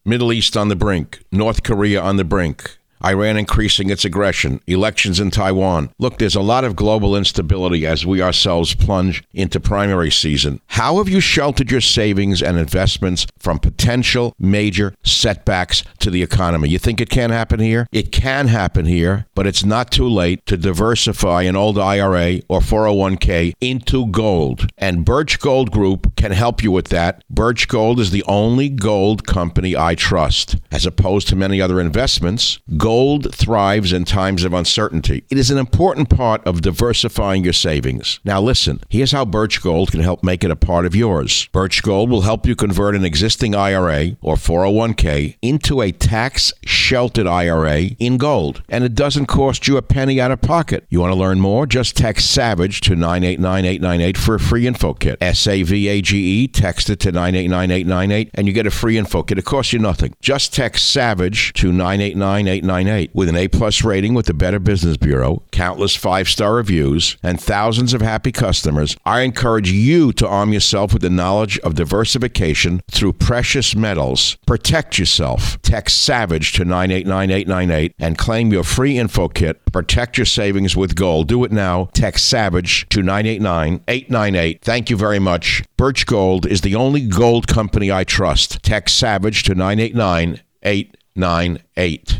Middle East on the brink. North Korea on the brink. Iran increasing its aggression, elections in Taiwan. Look, there's a lot of global instability as we ourselves plunge into primary season. How have you sheltered your savings and investments from potential major setbacks to the economy? You think it can't happen here? It can happen here, but it's not too late to diversify an old IRA or 401k into gold. And Birch Gold Group can help you with that. Birch Gold is the only gold company I trust. As opposed to many other investments, gold thrives in times of uncertainty. It is an important part of diversifying your savings. Now listen, here's how Birch Gold can help make it a part of yours. Birch Gold will help you convert an existing IRA or 401k into a tax-sheltered IRA in gold. And it doesn't cost you a penny out of pocket. You want to learn more? Just text SAVAGE to 989-898 for a free info kit. SAVAGE, text it to 989-898 and you get a free info kit. It costs you nothing. Just text SAVAGE to 989-898. With an A-plus rating with the Better Business Bureau, countless 5-star reviews, and thousands of happy customers, I encourage you to arm yourself with the knowledge of diversification through precious metals. Protect yourself. Text SAVAGE to 989-898 and claim your free info kit. Protect your savings with gold. Do it now. Text SAVAGE to 989-898. Thank you very much. Birch Gold is the only gold company I trust. Text SAVAGE to 989-898.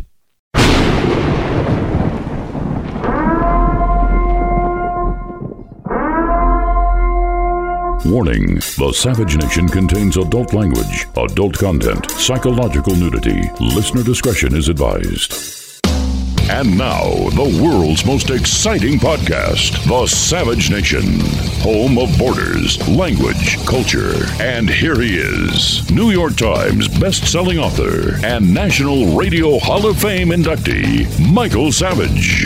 Warning, the Savage Nation contains adult language, adult content, psychological nudity. Listener discretion is advised. And now, the world's most exciting podcast, The Savage Nation, home of borders, language, culture. And here he is, New York Times best-selling author and National Radio Hall of Fame inductee, Michael Savage.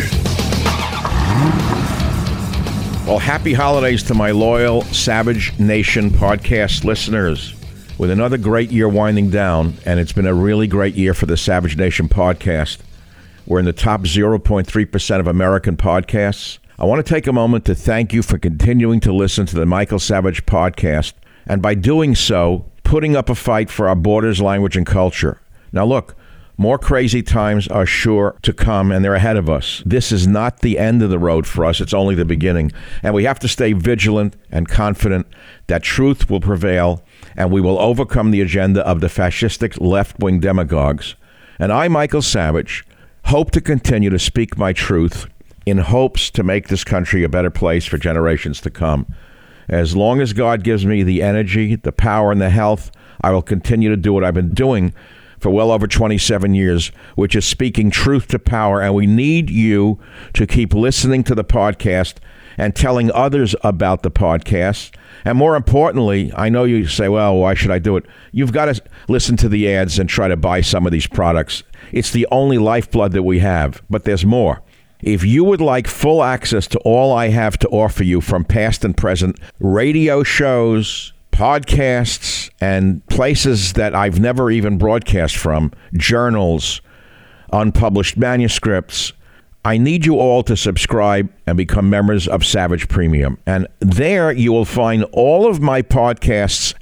Well, happy holidays to my loyal Savage Nation podcast listeners. With another great year winding down, and it's been a really great year for the Savage Nation podcast. We're in the top 0.3% of American podcasts. I want to take a moment to thank you for continuing to listen to the Michael Savage podcast, and by doing so, putting up a fight for our borders, language, and culture. Now look, more crazy times are sure to come, and they're ahead of us. This is not the end of the road for us. It's only the beginning. And we have to stay vigilant and confident that truth will prevail, and we will overcome the agenda of the fascistic left-wing demagogues. And I, Michael Savage, hope to continue to speak my truth in hopes to make this country a better place for generations to come. As long as God gives me the energy, the power, and the health, I will continue to do what I've been doing for well over 27 years, which is speaking truth to power. And we need you to keep listening to the podcast and telling others about the podcast. And more importantly, I know you say, well, why should I do it? You've got to listen to the ads and try to buy some of these products. It's the only lifeblood that we have, but there's more. If you would like full access to all I have to offer you from past and present radio shows, podcasts, and places that I've never even broadcast from, journals, unpublished manuscripts, I need you all to subscribe and become members of Savage Premium. And there you will find all of my podcasts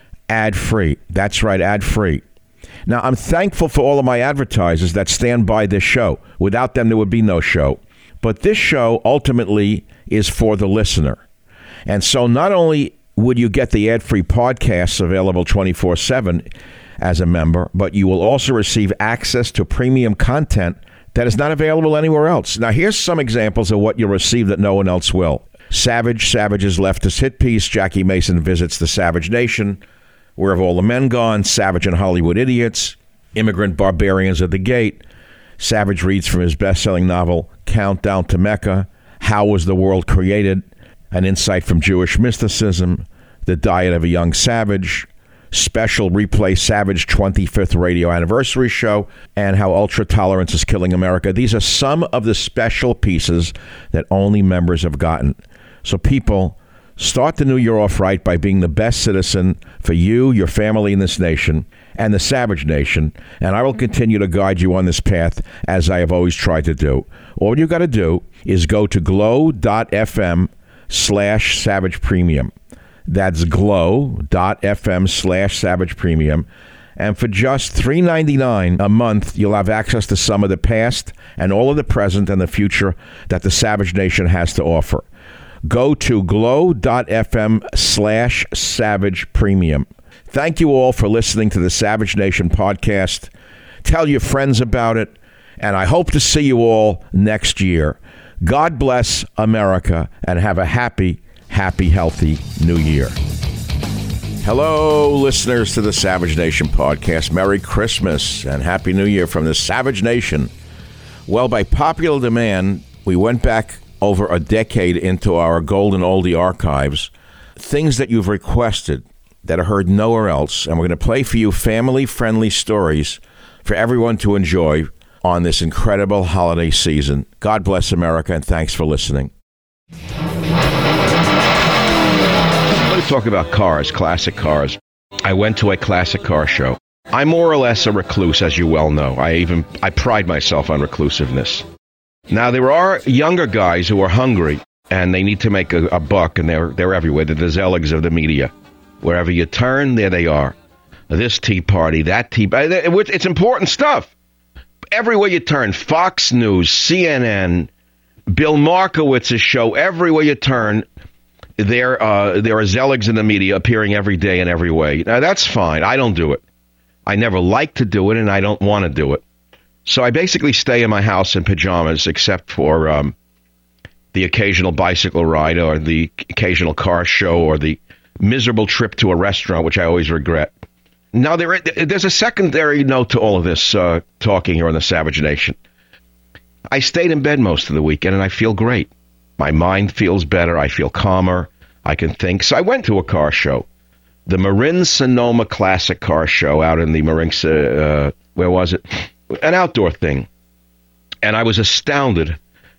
ad-free. That's right, ad-free. Now, I'm thankful for all of my advertisers that stand by this show. Without them, there would be no show. But this show ultimately is for the listener. And so not only would you get the ad-free podcasts available 24/7 as a member, but you will also receive access to premium content that is not available anywhere else. Now, here's some examples of what you'll receive that no one else will. Savage's leftist hit piece, Jackie Mason Visits the Savage Nation, Where Have All the Men Gone, Savage and Hollywood Idiots, Immigrant Barbarians at the Gate, Savage reads from his best-selling novel, Countdown to Mecca, How Was the World Created, An Insight from Jewish Mysticism, The Diet of a Young Savage, special replay Savage 25th radio anniversary show, and How Ultra Tolerance is Killing America. These are some of the special pieces that only members have gotten. So people, start the new year off right by being the best citizen for you, your family in this nation, and the Savage Nation, and I will continue to guide you on this path as I have always tried to do. All you got to do is go to glow.fm/Savage Premium. That's glow.fm/Savage Premium. And for just $3.99 a month, you'll have access to some of the past and all of the present and the future that the Savage Nation has to offer. Go to glow.fm/Savage Premium. Thank you all for listening to the Savage Nation podcast. Tell your friends about it, and I hope to see you all next year. God bless America, and have a happy, healthy New Year. Hello, listeners to the Savage Nation podcast. Merry Christmas and Happy New Year from the Savage Nation. Well, by popular demand, we went back over a decade into our golden oldie archives, things that you've requested that are heard nowhere else, and we're going to play for you family-friendly stories for everyone to enjoy on this incredible holiday season. God bless America, and thanks for listening. Let's talk about cars, classic cars. I went to a classic car show. I'm more or less a recluse, as you well know. I pride myself on reclusiveness. Now, there are younger guys who are hungry, and they need to make a buck, and they're everywhere. They're the Zeligs of the media. Wherever you turn, there they are. This Tea Party, that Tea Party. It's important stuff. Everywhere you turn, Fox News, CNN, Bill Markowitz's show, everywhere you turn, there are Zeligs in the media appearing every day in every way. Now, that's fine. I don't do it. I never like to do it, and I don't want to do it. So I basically stay in my house in pajamas, except for the occasional bicycle ride or the occasional car show or the miserable trip to a restaurant, which I always regret. Now, there's a secondary note to all of this talking here on the Savage Nation. I stayed in bed most of the weekend, and I feel great. My mind feels better. I feel calmer. I can think. So I went to a car show, the Marin Sonoma Classic Car Show out in the Marin, where was it? An outdoor thing. And I was astounded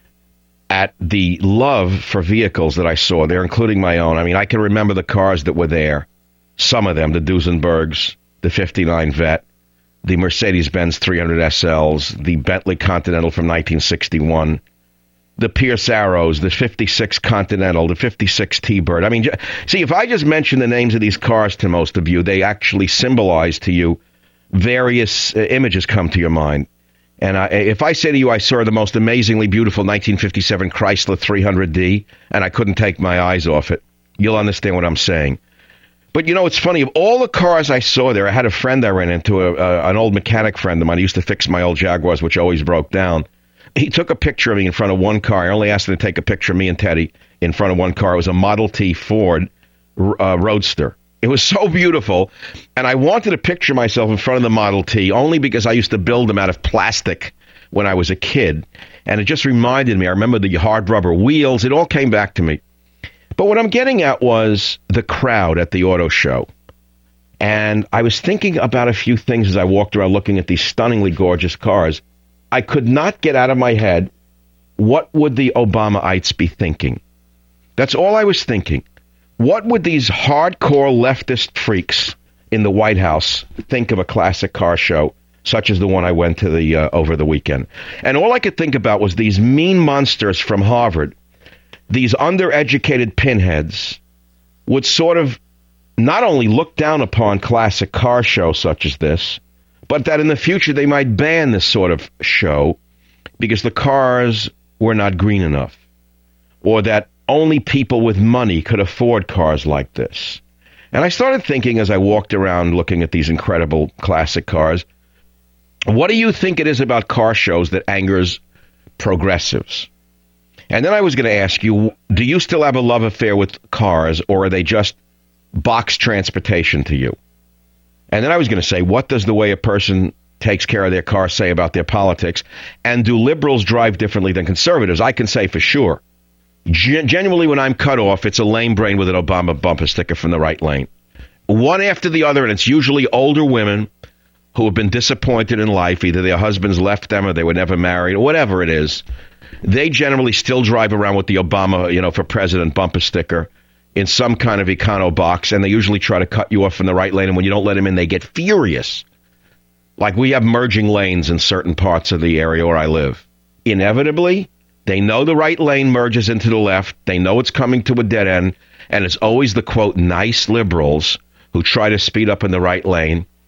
at the love for vehicles that I saw there, including my own. I mean, I can remember the cars that were there. Some of them, the Duesenbergs, the 59 Vet, the Mercedes-Benz 300 SLs, the Bentley Continental from 1961, the Pierce Arrows, the 56 Continental, the 56 T-Bird. I mean, see, if I just mention the names of these cars to most of you, they actually symbolize to you various images come to your mind. And if I say to you I saw the most amazingly beautiful 1957 Chrysler 300D, and I couldn't take my eyes off it, you'll understand what I'm saying. But, you know, it's funny. Of all the cars I saw there, I had a friend I ran into, an old mechanic friend of mine. He used to fix my old Jaguars, which always broke down. He took a picture of me in front of one car. I only asked him to take a picture of me and Teddy in front of one car. It was a Model T Ford Roadster. It was so beautiful, and I wanted to picture myself in front of the Model T only because I used to build them out of plastic when I was a kid, and it just reminded me. I remember the hard rubber wheels. It all came back to me. But what I'm getting at was the crowd at the auto show, and I was thinking about a few things as I walked around looking at these stunningly gorgeous cars. I could not get out of my head, what would the Obamaites be thinking? That's all I was thinking. What would these hardcore leftist freaks in the White House think of a classic car show, such as the one I went to over the weekend? And all I could think about was these mean monsters from Harvard, these undereducated pinheads, would sort of not only look down upon classic car shows such as this, but that in the future they might ban this sort of show because the cars were not green enough, or that only people with money could afford cars like this. And I started thinking as I walked around looking at these incredible classic cars, what do you think it is about car shows that angers progressives? And then I was going to ask you, do you still have a love affair with cars, or are they just box transportation to you? And then I was going to say, what does the way a person takes care of their car say about their politics? And do liberals drive differently than conservatives? I can say for sure. Genuinely, when I'm cut off, it's a lame brain with an Obama bumper sticker from the right lane. One after the other, and it's usually older women who have been disappointed in life. Either their husbands left them or they were never married, or whatever it is. They generally still drive around with the Obama, for president bumper sticker in some kind of econo box, and they usually try to cut you off from the right lane, and when you don't let them in, they get furious. Like we have merging lanes in certain parts of the area where I live. Inevitably, they know the right lane merges into the left, they know it's coming to a dead end, and it's always the, quote, nice liberals who try to speed up in the right lane.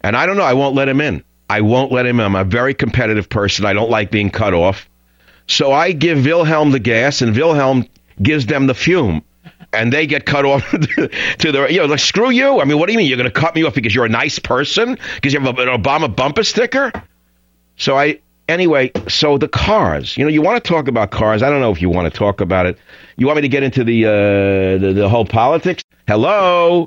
And I don't know, I won't let him in. I won't let him in. I'm a very competitive person. I don't like being cut off. So I give Wilhelm the gas, and Wilhelm gives them the fume. And they get cut off to the, like, screw you. I mean, what do you mean? You're going to cut me off because you're a nice person? Because you have an Obama bumper sticker? Anyway, so the cars, you want to talk about cars. I don't know if you want to talk about it. You want me to get into the whole politics? Hello?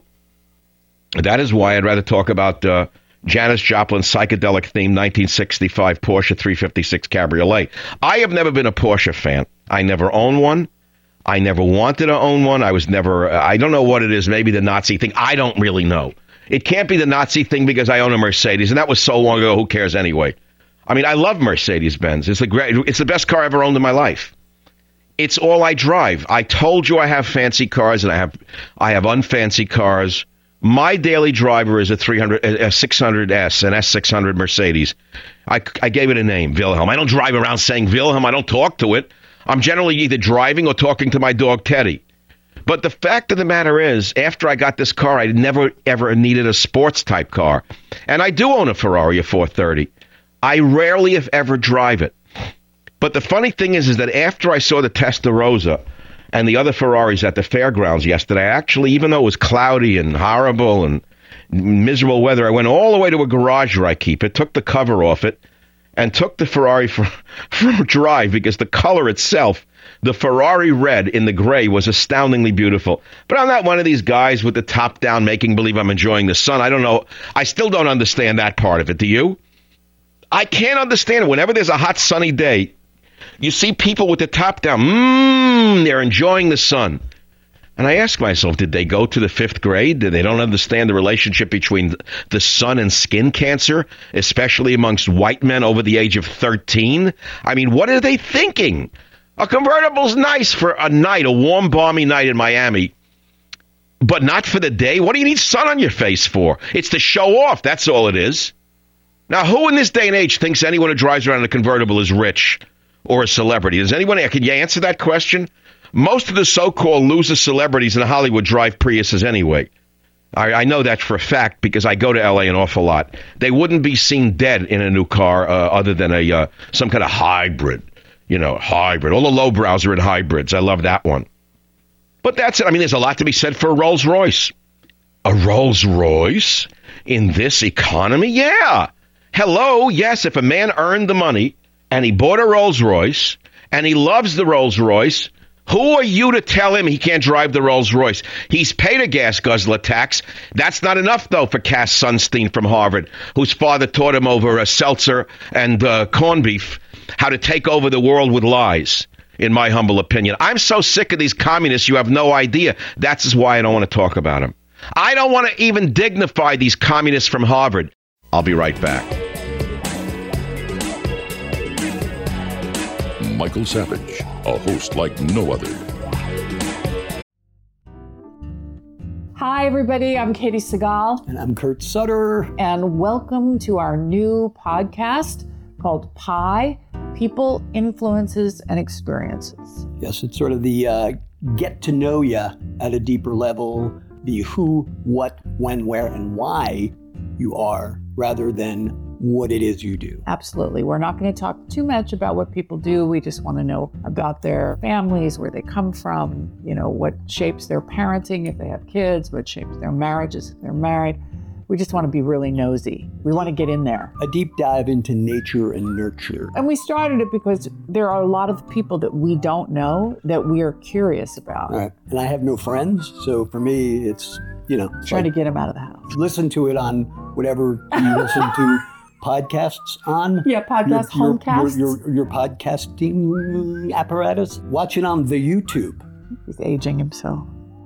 That is why I'd rather talk about Janis Joplin's psychedelic-themed 1965 Porsche 356 Cabriolet. I have never been a Porsche fan. I never owned one. I never wanted to own one. I don't know what it is. Maybe the Nazi thing. I don't really know. It can't be the Nazi thing because I own a Mercedes, and that was so long ago. Who cares anyway? I mean, I love Mercedes-Benz. It's the best car I ever owned in my life. It's all I drive. I told you I have fancy cars, and I have unfancy cars. My daily driver is a 600S, an S600 Mercedes. I gave it a name, Wilhelm. I don't drive around saying Wilhelm. I don't talk to it. I'm generally either driving or talking to my dog, Teddy. But the fact of the matter is, after I got this car, I never, ever needed a sports-type car. And I do own a Ferrari, a 430. I rarely, if ever, drive it. But the funny thing is that after I saw the Testarossa and the other Ferraris at the fairgrounds yesterday, actually, even though it was cloudy and horrible and miserable weather, I went all the way to a garage where I keep it, took the cover off it, and took the Ferrari for a drive because the color itself, the Ferrari red in the gray, was astoundingly beautiful. But I'm not one of these guys with the top down making believe I'm enjoying the sun. I don't know. I still don't understand that part of it. Do you? I can't understand it. Whenever there's a hot, sunny day, you see people with the top down. They're enjoying the sun. And I ask myself, did they go to the 5th grade? Did they don't understand the relationship between the sun and skin cancer, especially amongst white men over the age of 13? I mean, what are they thinking? A convertible's nice for a night, a warm, balmy night in Miami, but not for the day. What do you need sun on your face for? It's to show off. That's all it is. Now, who in this day and age thinks anyone who drives around in a convertible is rich or a celebrity? Does anyone? Can you answer that question? Most of the so-called loser celebrities in Hollywood drive Priuses anyway. I know that for a fact because I go to L.A. an awful lot. They wouldn't be seen dead in a new car other than some kind of hybrid. Hybrid. All the lowbrows are in hybrids. I love that one. But that's it. I mean, there's a lot to be said for a Rolls Royce. A Rolls Royce in this economy? Yeah. Hello, yes, if a man earned the money and he bought a Rolls Royce and he loves the Rolls Royce, who are you to tell him he can't drive the Rolls Royce? He's paid a gas guzzler tax. That's not enough, though, for Cass Sunstein from Harvard, whose father taught him over a seltzer and corned beef how to take over the world with lies, in my humble opinion. I'm so sick of these communists, you have no idea. That's why I don't want to talk about them. I don't want to even dignify these communists from Harvard. I'll be right back. Michael Savage, a host like no other. Hi, everybody. I'm Katie Segal. And I'm Kurt Sutter. And welcome to our new podcast called PIE, People, Influences, and Experiences. Yes, it's sort of the get to know you at a deeper level, the who, what, when, where, and why you are, rather than what it is you do. Absolutely. We're not going to talk too much about what people do. We just want to know about their families, where they come from, what shapes their parenting if they have kids, what shapes their marriages if they're married. We just want to be really nosy. We want to get in there. A deep dive into nature and nurture. And we started it because there are a lot of people that we don't know that we are curious about. All right. And I have no friends, so for me, it's, trying to get them out of the house. Listen to it on whatever you listen to podcasts on. Yeah, homecasts. Your podcasting apparatus. Watch it on the YouTube. He's aging himself.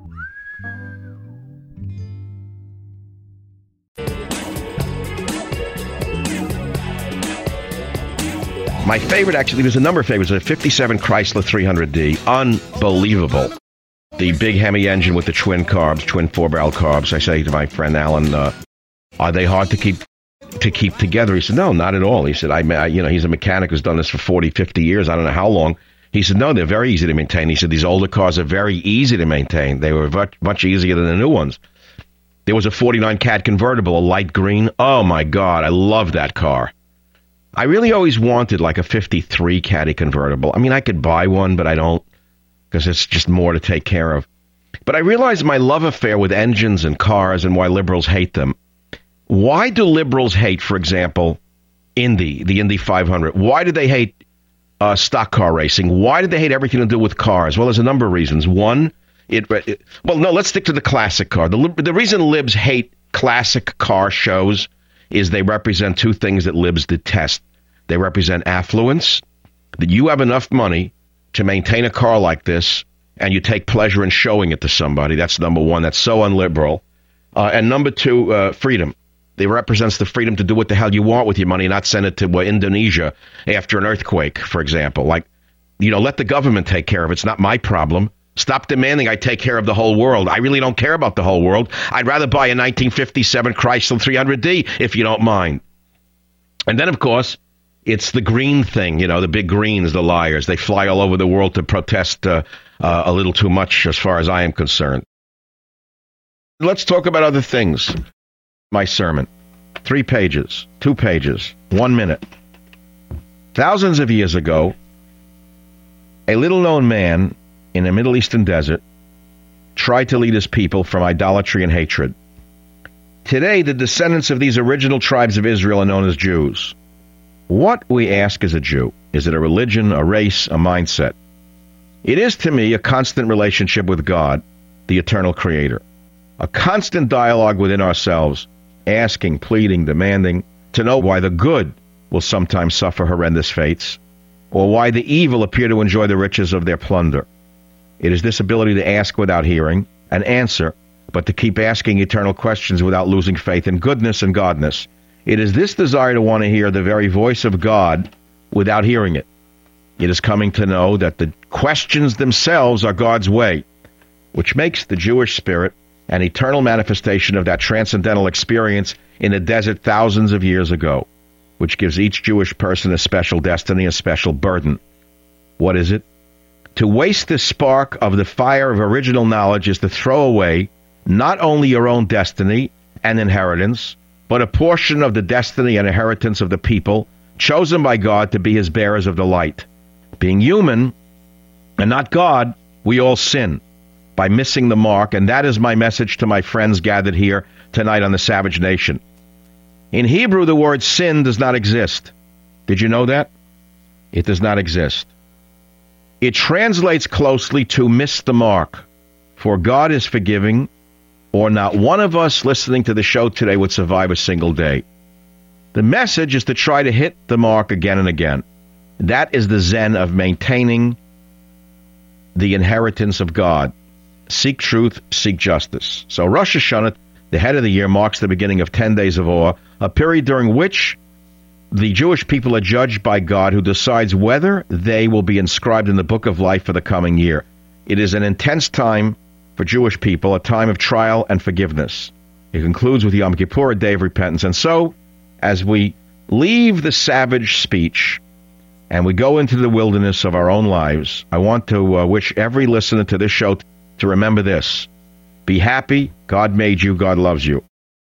My favorite, actually, there's a number of favorites. A 57 Chrysler 300D. Unbelievable. The big Hemi engine with the twin 4-barrel carbs. I say to my friend Alan, are they hard to keep together? He said, no, not at all. He said, he's a mechanic who's done this for 40, 50 years. I don't know how long. He said, no, they're very easy to maintain. He said, these older cars are very easy to maintain. They were much easier than the new ones. There was a 49 Cat convertible, a light green. Oh, my God, I love that car. I really always wanted like a 53 Caddy convertible. I mean, I could buy one, but I don't, because it's just more to take care of. But I realized my love affair with engines and cars and why liberals hate them. Why do liberals hate, for example, the Indy 500? Why do they hate stock car racing? Why do they hate everything to do with cars? Well, there's a number of reasons. One, let's stick to the classic car. The reason libs hate classic car shows is they represent two things that libs detest. They represent affluence, that you have enough money to maintain a car like this, and you take pleasure in showing it to somebody. That's number one. That's so unliberal. And number two, freedom. It represents the freedom to do what the hell you want with your money, not send it to Indonesia after an earthquake, for example. Like, let the government take care of it. It's not my problem. Stop demanding I take care of the whole world. I really don't care about the whole world. I'd rather buy a 1957 Chrysler 300D, if you don't mind. And then, of course, it's the green thing. The big greens, the liars. They fly all over the world to protest a little too much, as far as I am concerned. Let's talk about other things. My sermon. 3 pages, 2 pages, 1 minute. Thousands of years ago, a little-known man in a Middle Eastern desert tried to lead his people from idolatry and hatred. Today, the descendants of these original tribes of Israel are known as Jews. What, we ask, is a Jew? Is it a religion, a race, a mindset? It is, to me, a constant relationship with God, the eternal creator. A constant dialogue within ourselves, asking, pleading, demanding to know why the good will sometimes suffer horrendous fates, or why the evil appear to enjoy the riches of their plunder. It is this ability to ask without hearing and answer, but to keep asking eternal questions without losing faith in goodness and godness. It is this desire to want to hear the very voice of God without hearing it. It is coming to know that the questions themselves are God's way, which makes the Jewish spirit an eternal manifestation of that transcendental experience in the desert thousands of years ago, which gives each Jewish person a special destiny, a special burden. What is it? To waste the spark of the fire of original knowledge is to throw away not only your own destiny and inheritance, but a portion of the destiny and inheritance of the people chosen by God to be his bearers of the light. Being human and not God, we all sin by missing the mark, and that is my message to my friends gathered here tonight on the Savage Nation. In Hebrew, the word sin does not exist. Did you know that? It does not exist. It translates closely to miss the mark, for God is forgiving, or not one of us listening to the show today would survive a single day. The message is to try to hit the mark again and again. That is the Zen of maintaining the inheritance of God. Seek truth, seek justice. So Rosh Hashanah, the head of the year, marks the beginning of 10 days of awe, a period during which the Jewish people are judged by God, who decides whether they will be inscribed in the book of life for the coming year. It is an intense time for Jewish people, a time of trial and forgiveness. It concludes with Yom Kippur, a day of repentance. And so, as we leave the savage speech and we go into the wilderness of our own lives, I want to wish every listener to this show to remember this. Be happy. God made you. God loves you.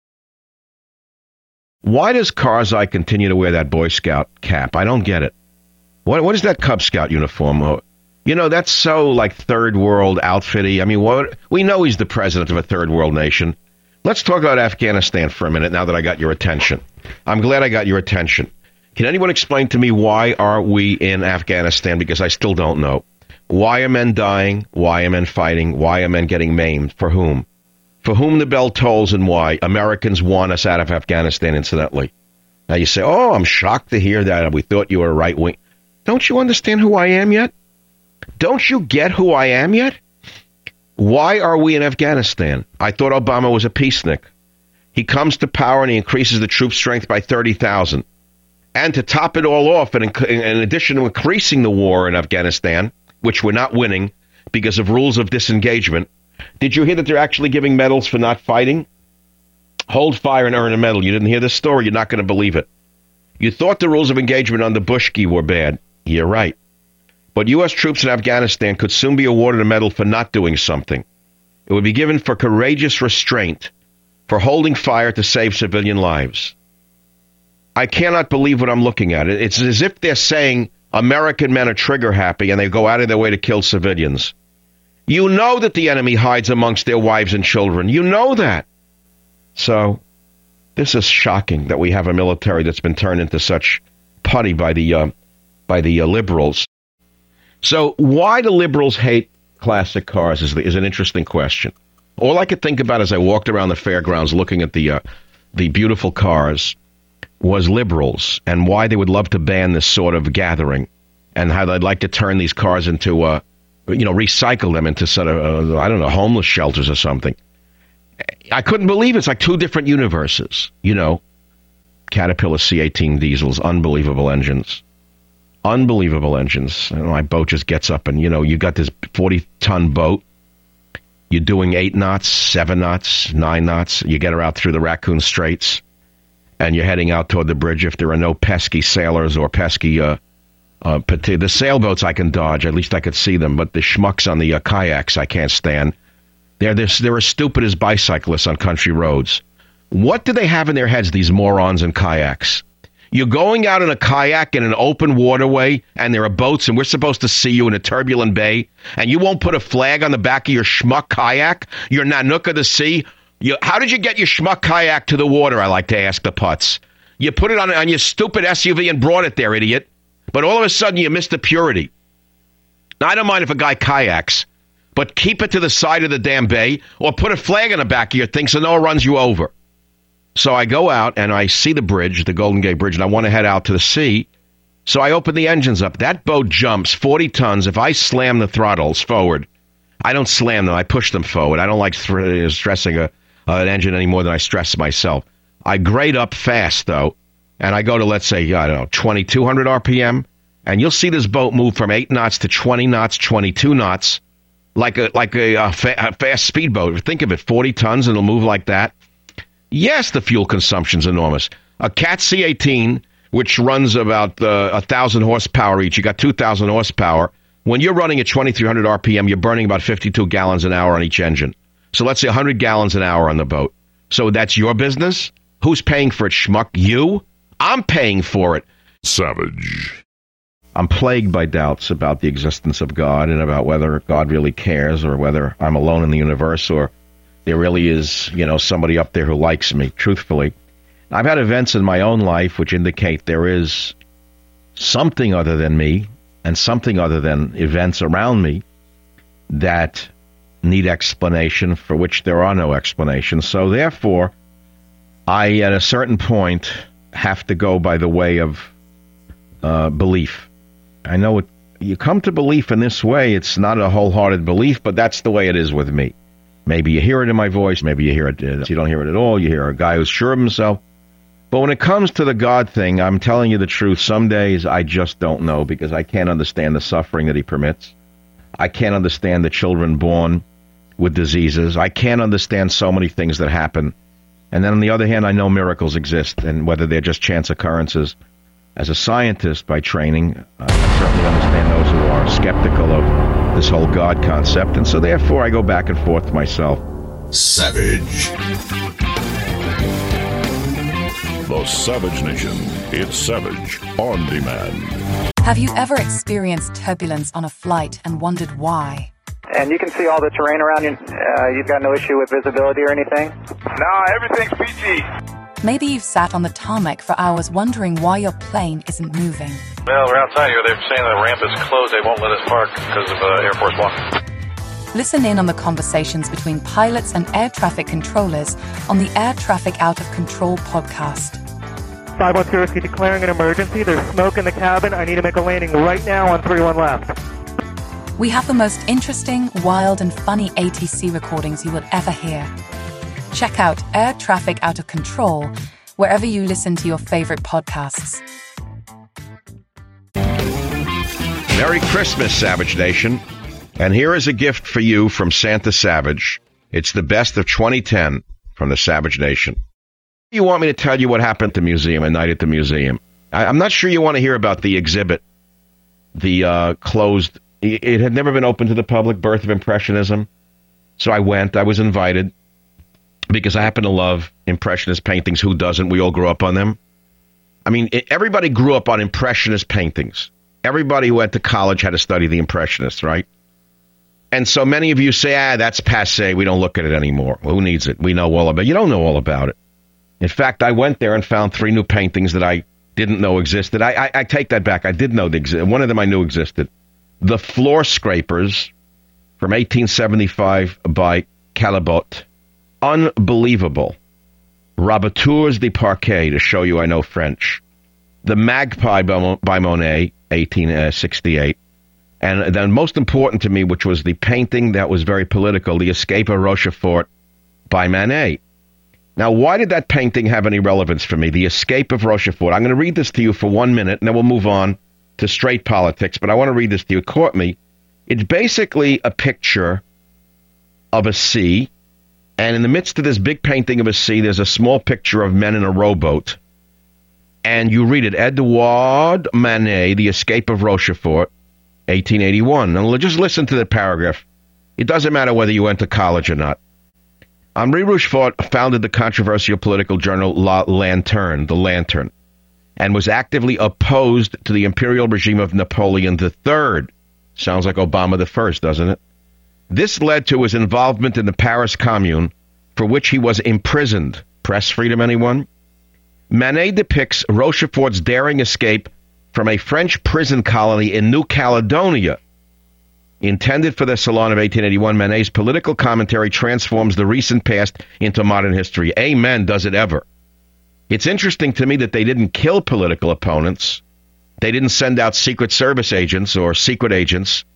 Why does Karzai continue to wear that Boy Scout cap? I don't get it. What is that Cub Scout uniform? That's so like third world outfitty. I mean, we know he's the president of a third world nation. Let's talk about Afghanistan for a minute now that I got your attention. I'm glad I got your attention. Can anyone explain to me why are we in Afghanistan? Because I still don't know. Why are men dying? Why are men fighting? Why are men getting maimed? For whom? For whom the bell tolls and why? Americans want us out of Afghanistan, incidentally. Now you say, oh, I'm shocked to hear that. We thought you were right wing. Don't you understand who I am yet? Don't you get who I am yet? Why are we in Afghanistan? I thought Obama was a peacenik. He comes to power and he increases the troop strength by 30,000. And to top it all off, and in addition to increasing the war in Afghanistan, which we're not winning because of rules of disengagement, did you hear that they're actually giving medals for not fighting? Hold fire and earn a medal. You didn't hear this story? You're not going to believe it. You thought the rules of engagement under Bushki were bad. You're right. But U.S. troops in Afghanistan could soon be awarded a medal for not doing something. It would be given for courageous restraint for holding fire to save civilian lives. I cannot believe what I'm looking at. It's as if they're saying American men are trigger happy and they go out of their way to kill civilians. You know that the enemy hides amongst their wives and children. You know that. So this is shocking that we have a military that's been turned into such putty by the liberals. So why do liberals hate classic cars is an interesting question. All I could think about as I walked around the fairgrounds looking at the beautiful cars was liberals and why they would love to ban this sort of gathering and how they'd like to turn these cars into, recycle them into sort of, homeless shelters or something. I couldn't believe it's like two different universes, Caterpillar C18 diesels, unbelievable engines. Unbelievable engines. And my boat just gets up and, you got this 40-ton boat. You're doing 8 knots, 7 knots, 9 knots. You get her out through the Raccoon Straits, and you're heading out toward the bridge. If there are no pesky sailors or pesky, the sailboats I can dodge. At least I could see them. But the schmucks on the kayaks I can't stand. They're as stupid as bicyclists on country roads. What do they have in their heads, these morons in kayaks? You're going out in a kayak in an open waterway, and there are boats, and we're supposed to see you in a turbulent bay, and you won't put a flag on the back of your schmuck kayak, your Nanook of the sea. How did you get your schmuck kayak to the water, I like to ask the putz? You put it on your stupid SUV and brought it there, idiot. But all of a sudden, you missed the purity. Now, I don't mind if a guy kayaks, but keep it to the side of the damn bay, or put a flag on the back of your thing so no one runs you over. So I go out and I see the bridge, the Golden Gate Bridge, and I want to head out to the sea. So I open the engines up. That boat jumps 40 tons. If I slam the throttles forward, I don't slam them. I push them forward. I don't like stressing an engine any more than I stress myself. I grade up fast, though, and I go to, let's say, 2,200 RPM, and you'll see this boat move from 8 knots to 20 knots, 22 knots, like a fast speedboat. Think of it, 40 tons, and it'll move like that. Yes, the fuel consumption's enormous. A Cat C18, which runs about 1,000 horsepower each, you got 2,000 horsepower. When you're running at 2,300 RPM, you're burning about 52 gallons an hour on each engine. So let's say 100 gallons an hour on the boat. So that's your business? Who's paying for it, schmuck? You? I'm paying for it. Savage. I'm plagued by doubts about the existence of God and about whether God really cares or whether I'm alone in the universe or there really is, somebody up there who likes me, truthfully. I've had events in my own life which indicate there is something other than me and something other than events around me that need explanation, for which there are no explanations. So therefore, I, at a certain point, have to go by the way of belief. I know you come to belief in this way. It's not a wholehearted belief, but that's the way it is with me. Maybe you hear it in my voice. Maybe you hear it. You don't hear it at all. You hear a guy who's sure of himself. But when it comes to the God thing, I'm telling you the truth. Some days I just don't know because I can't understand the suffering that he permits. I can't understand the children born with diseases. I can't understand so many things that happen. And then on the other hand, I know miracles exist, and whether they're just chance occurrences. As a scientist by training, I certainly understand those who are skeptical of this whole God concept, and so therefore I go back and forth myself. Savage. The Savage Nation. It's Savage on Demand. Have you ever experienced turbulence on a flight and wondered why? And you can see all the terrain around you. You've got no issue with visibility or anything? No, everything's PG. Maybe you've sat on the tarmac for hours wondering why your plane isn't moving. Well, we're outside here. They're saying the ramp is closed. They won't let us park because of Air Force One. Listen in on the conversations between pilots and air traffic controllers on the Air Traffic Out of Control podcast. 510 Whiskey declaring an emergency. There's smoke in the cabin. I need to make a landing right now on 31 left. We have the most interesting, wild, and funny ATC recordings you will ever hear. Check out Air Traffic Out of Control wherever you listen to your favorite podcasts. Merry Christmas, Savage Nation. And here is a gift for you from Santa Savage. It's the best of 2010 from the Savage Nation. You want me to tell you what happened at the museum, a night at the museum? I'm not sure you want to hear about the exhibit, the closed. It had never been open to the public, Birth of Impressionism. So I went. I was invited. because I happen to love Impressionist paintings. Who doesn't? We all grew up on them. I mean, everybody grew up on Impressionist paintings. Everybody who went to college had to study the Impressionists, right? And so many of you say, that's passé. We don't look at it anymore. Who needs it? We know all about it. You don't know all about it. In fact, I went there and found 3 new paintings that I didn't know existed. I take that back. I did know they existed. One of them I knew existed. The Floor Scrapers from 1875 by Caillebotte. Unbelievable. Rabattours de Parquet, to show you I know French. The Magpie by Monet, 1868. And then most important to me, which was the painting that was very political, The Escape of Rochefort by Manet. Now, why did that painting have any relevance for me? The Escape of Rochefort. I'm going to read this to you for 1 minute, and then we'll move on to straight politics. But I want to read this to you. It caught me. It's basically a picture of a sea. And in the midst of this big painting of a sea, there's a small picture of men in a rowboat. And you read it, Edouard Manet, The Escape of Rochefort, 1881. And just listen to the paragraph. It doesn't matter whether you went to college or not. Henri Rochefort founded the controversial political journal La Lanterne, The Lantern, and was actively opposed to the imperial regime of Napoleon III. Sounds like Obama the First, doesn't it? This led to his involvement in the Paris Commune, for which he was imprisoned. Press freedom, anyone? Manet depicts Rochefort's daring escape from a French prison colony in New Caledonia. Intended for the Salon of 1881, Manet's political commentary transforms the recent past into modern history. Amen, does it ever. It's interesting to me that they didn't kill political opponents. They didn't send out Secret Service agents or secret agents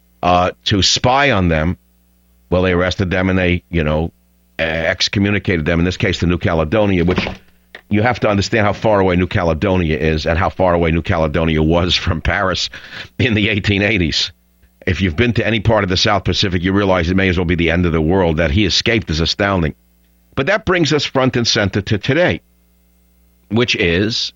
to spy on them. Well, they arrested them and they, excommunicated them, in this case, to New Caledonia, which you have to understand how far away New Caledonia is and how far away New Caledonia was from Paris in the 1880s. If you've been to any part of the South Pacific, you realize it may as well be the end of the world. That he escaped is astounding. But that brings us front and center to today, which is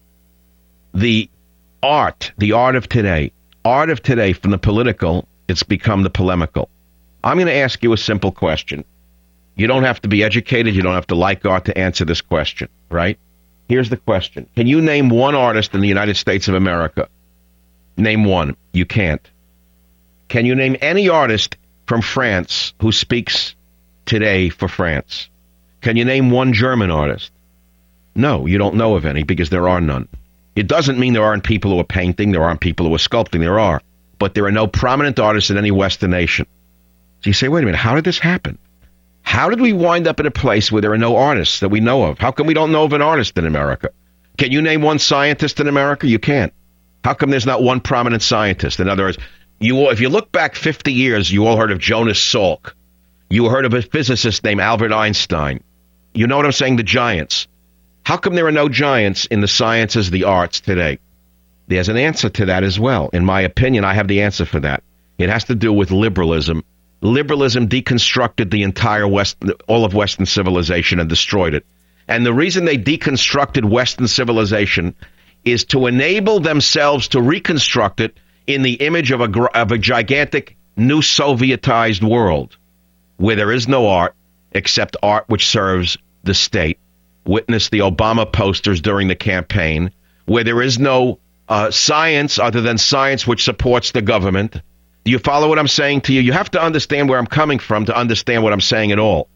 the art of today. Art of today, from the political, it's become the polemical. I'm going to ask you a simple question. You don't have to be educated. You don't have to like art to answer this question, right? Here's the question. Can you name one artist in the United States of America? Name one. You can't. Can you name any artist from France who speaks today for France? Can you name one German artist? No, you don't know of any because there are none. It doesn't mean there aren't people who are painting, there aren't people who are sculpting, there are. But there are no prominent artists in any Western nation. So you say, wait a minute, how did this happen? How did we wind up in a place where there are no artists that we know of? How come we don't know of an artist in America? Can you name one scientist in America? You can't. How come there's not one prominent scientist? In other words, if you look back 50 years, you all heard of Jonas Salk. You heard of a physicist named Albert Einstein. You know what I'm saying? The giants. How come there are no giants in the sciences, the arts today? There's an answer to that as well. In my opinion, I have the answer for that. It has to do with liberalism. Liberalism deconstructed the entire all of Western civilization and destroyed it. And the reason they deconstructed Western civilization is to enable themselves to reconstruct it in the image of a gigantic new Sovietized world where there is no art except art which serves the state. Witness the Obama posters during the campaign, where there is no science other than science which supports the government. Do you follow what I'm saying to you? You have to understand where I'm coming from to understand what I'm saying at all.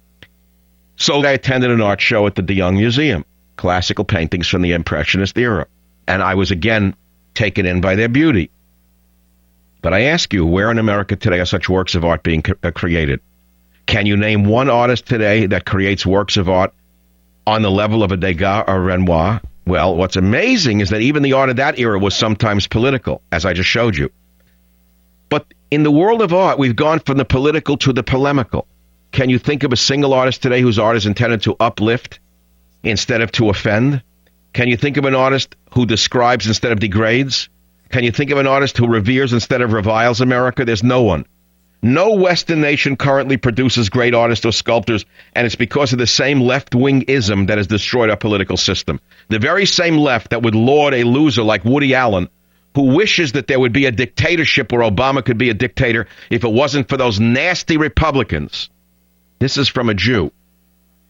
So I attended an art show at the De Young Museum, classical paintings from the Impressionist era. And I was again taken in by their beauty. But I ask you, where in America today are such works of art being created? Can you name one artist today that creates works of art on the level of a Degas or Renoir? Well, what's amazing is that even the art of that era was sometimes political, as I just showed you. But in the world of art, we've gone from the political to the polemical. Can you think of a single artist today whose art is intended to uplift instead of to offend? Can you think of an artist who describes instead of degrades? Can you think of an artist who reveres instead of reviles America? There's no one. No Western nation currently produces great artists or sculptors, and it's because of the same left-wing-ism that has destroyed our political system. The very same left that would laud a loser like Woody Allen, who wishes that there would be a dictatorship where Obama could be a dictator if it wasn't for those nasty Republicans. This is from a Jew.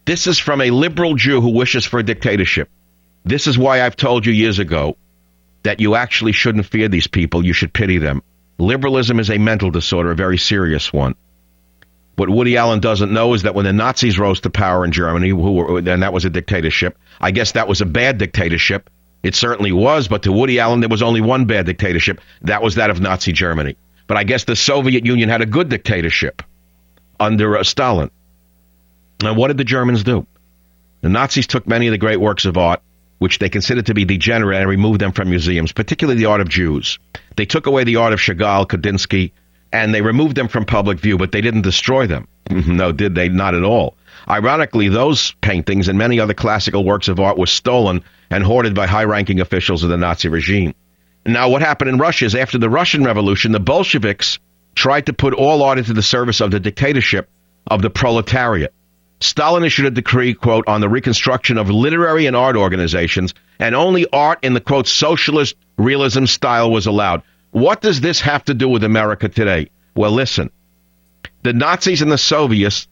This is from a liberal Jew who wishes for a dictatorship. This is why I've told you years ago that you actually shouldn't fear these people. You should pity them. Liberalism is a mental disorder, a very serious one. What Woody Allen doesn't know is that when the Nazis rose to power in Germany, and that was a dictatorship, I guess that was a bad dictatorship. It certainly was, but to Woody Allen, there was only one bad dictatorship. That was that of Nazi Germany. But I guess the Soviet Union had a good dictatorship under Stalin. And what did the Germans do? The Nazis took many of the great works of art, which they considered to be degenerate, and removed them from museums, particularly the art of Jews. They took away the art of Chagall, Kandinsky, and they removed them from public view, but they didn't destroy them. No, did they? Not at all. Ironically, those paintings and many other classical works of art were stolen and hoarded by high-ranking officials of the Nazi regime. Now, what happened in Russia is after the Russian Revolution, the Bolsheviks tried to put all art into the service of the dictatorship of the proletariat. Stalin issued a decree, quote, on the reconstruction of literary and art organizations, and only art in the, quote, socialist realism style was allowed. What does this have to do with America today? Well, listen, the Nazis and the Soviets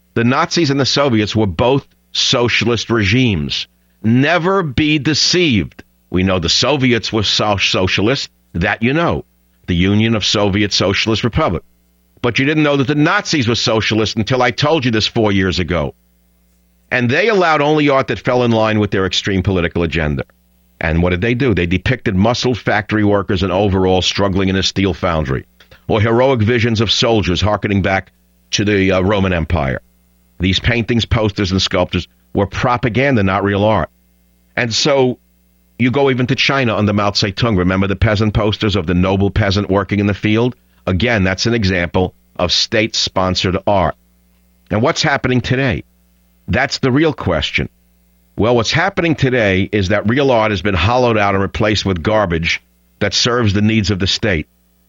were both socialist regimes. Never be deceived. We know the Soviets were socialist, that you know, the Union of Soviet Socialist Republic. But you didn't know that the Nazis were socialist until I told you this 4 years ago. And they allowed only art that fell in line with their extreme political agenda. And what did they do? They depicted muscled factory workers in overalls struggling in a steel foundry, or heroic visions of soldiers hearkening back to the Roman Empire. These paintings, posters, and sculptures were propaganda, not real art. And so you go even to China under Mao Zedong. Remember the peasant posters of the noble peasant working in the field? Again, that's an example of state-sponsored art. And what's happening today? That's the real question. Well, what's happening today is that real art has been hollowed out and replaced with garbage that serves the needs of the state.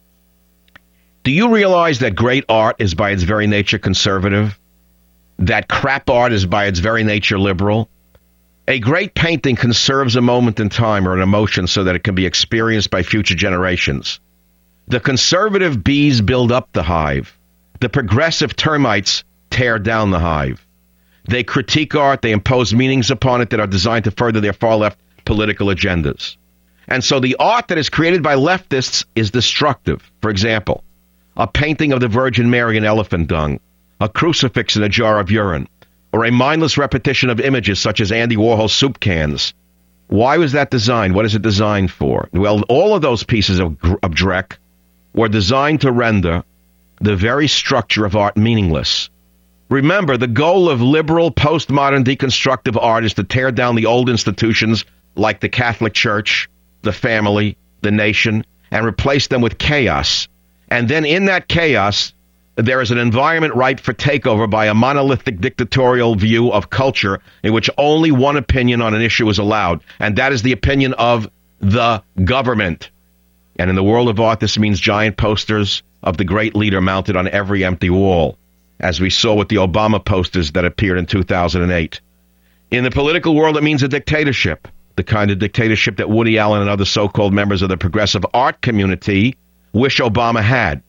Do you realize that great art is by its very nature conservative? That crap art is by its very nature liberal? A great painting conserves a moment in time or an emotion so that it can be experienced by future generations. The conservative bees build up the hive. The progressive termites tear down the hive. They critique art, they impose meanings upon it that are designed to further their far-left political agendas. And so the art that is created by leftists is destructive. For example, a painting of the Virgin Mary in elephant dung, a crucifix in a jar of urine, or a mindless repetition of images such as Andy Warhol's soup cans. Why was that designed? What is it designed for? Well, all of those pieces of dreck were designed to render the very structure of art meaningless. Remember, the goal of liberal, postmodern, deconstructive art is to tear down the old institutions like the Catholic Church, the family, the nation, and replace them with chaos. And then in that chaos, there is an environment ripe for takeover by a monolithic dictatorial view of culture in which only one opinion on an issue is allowed, and that is the opinion of the government. And in the world of art, this means giant posters of the great leader mounted on every empty wall, as we saw with the Obama posters that appeared in 2008. In the political world, it means a dictatorship, the kind of dictatorship that Woody Allen and other so-called members of the progressive art community wish Obama had.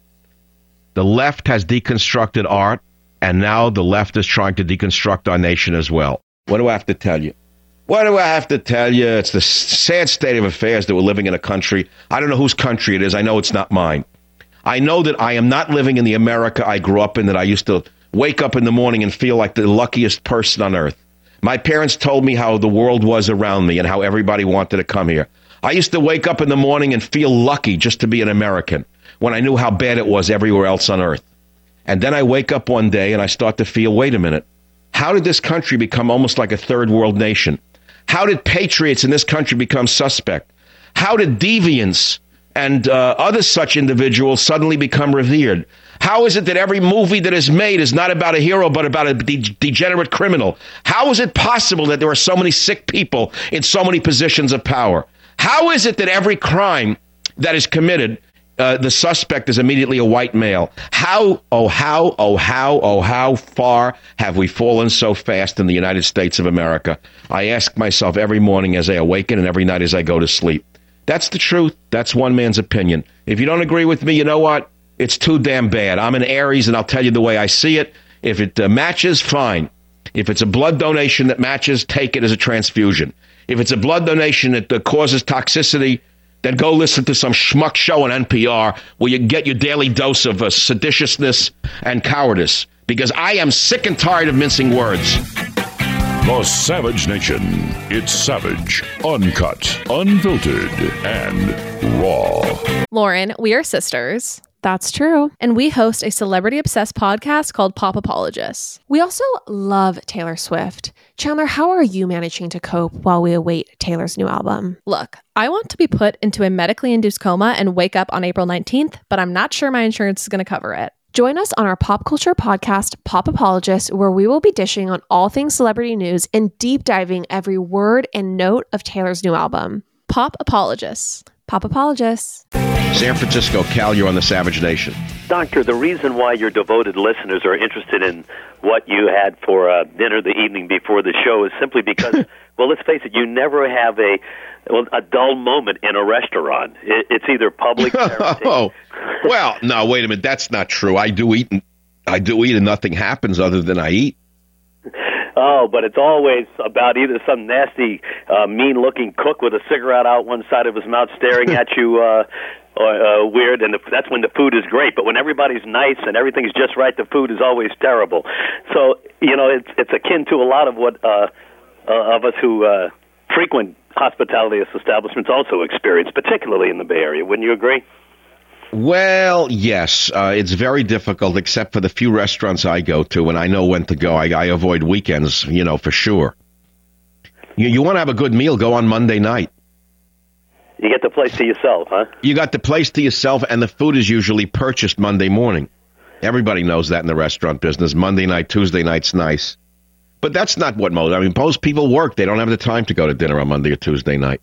The left has deconstructed art, and now the left is trying to deconstruct our nation as well. What do I have to tell you? What do I have to tell you? It's the sad state of affairs that we're living in a country. I don't know whose country it is. I know it's not mine. I know that I am not living in the America I grew up in, that I used to wake up in the morning and feel like the luckiest person on earth. My parents told me how the world was around me and how everybody wanted to come here. I used to wake up in the morning and feel lucky just to be an American when I knew how bad it was everywhere else on earth. And then I wake up one day and I start to feel, wait a minute, how did this country become almost like a third world nation? How did patriots in this country become suspect? How did deviants and other such individuals suddenly become revered? How is it that every movie that is made is not about a hero, but about a degenerate criminal? How is it possible that there are so many sick people in so many positions of power? How is it that every crime that is committed, the suspect is immediately a white male? How far have we fallen so fast in the United States of America? I ask myself every morning as I awaken and every night as I go to sleep. That's the truth. That's one man's opinion. If you don't agree with me, you know what? It's too damn bad. I'm an Aries, and I'll tell you the way I see it. If it matches, fine. If it's a blood donation that matches, take it as a transfusion. If it's a blood donation that causes toxicity, then go listen to some schmuck show on NPR where you get your daily dose of seditiousness and cowardice. Because I am sick and tired of mincing words. The Savage Nation. It's savage, uncut, unfiltered, and raw. Lauren, we are sisters. That's true. And we host a celebrity-obsessed podcast called Pop Apologists. We also love Taylor Swift. Chandler, how are you managing to cope while we await Taylor's new album? Look, I want to be put into a medically induced coma and wake up on April 19th, but I'm not sure my insurance is going to cover it. Join us on our pop culture podcast, Pop Apologists, where we will be dishing on all things celebrity news and deep diving every word and note of Taylor's new album. Pop Apologists. Pop Apologists. San Francisco, Cal, you're on the Savage Nation. Doctor, the reason why your devoted listeners are interested in what you had for dinner the evening before the show is simply because, well, let's face it, you never have a dull moment in a restaurant. It's either public. Oh, well, no, wait a minute. That's not true. I do eat and nothing happens other than I eat. Oh, but it's always about either some nasty, mean-looking cook with a cigarette out one side of his mouth staring at you weird, and that's when the food is great. But when everybody's nice and everything's just right, the food is always terrible. So, it's akin to a lot of what of us who frequent hospitality establishments also experience, particularly in the Bay Area. Wouldn't you agree? Well, yes. It's very difficult, except for the few restaurants I go to, and I know when to go. I avoid weekends, for sure. You want to have a good meal, go on Monday night. You get the place to yourself, huh? You got the place to yourself, and the food is usually purchased Monday morning. Everybody knows that in the restaurant business. Monday night, Tuesday night's nice. But that's not what most people work. They don't have the time to go to dinner on Monday or Tuesday night.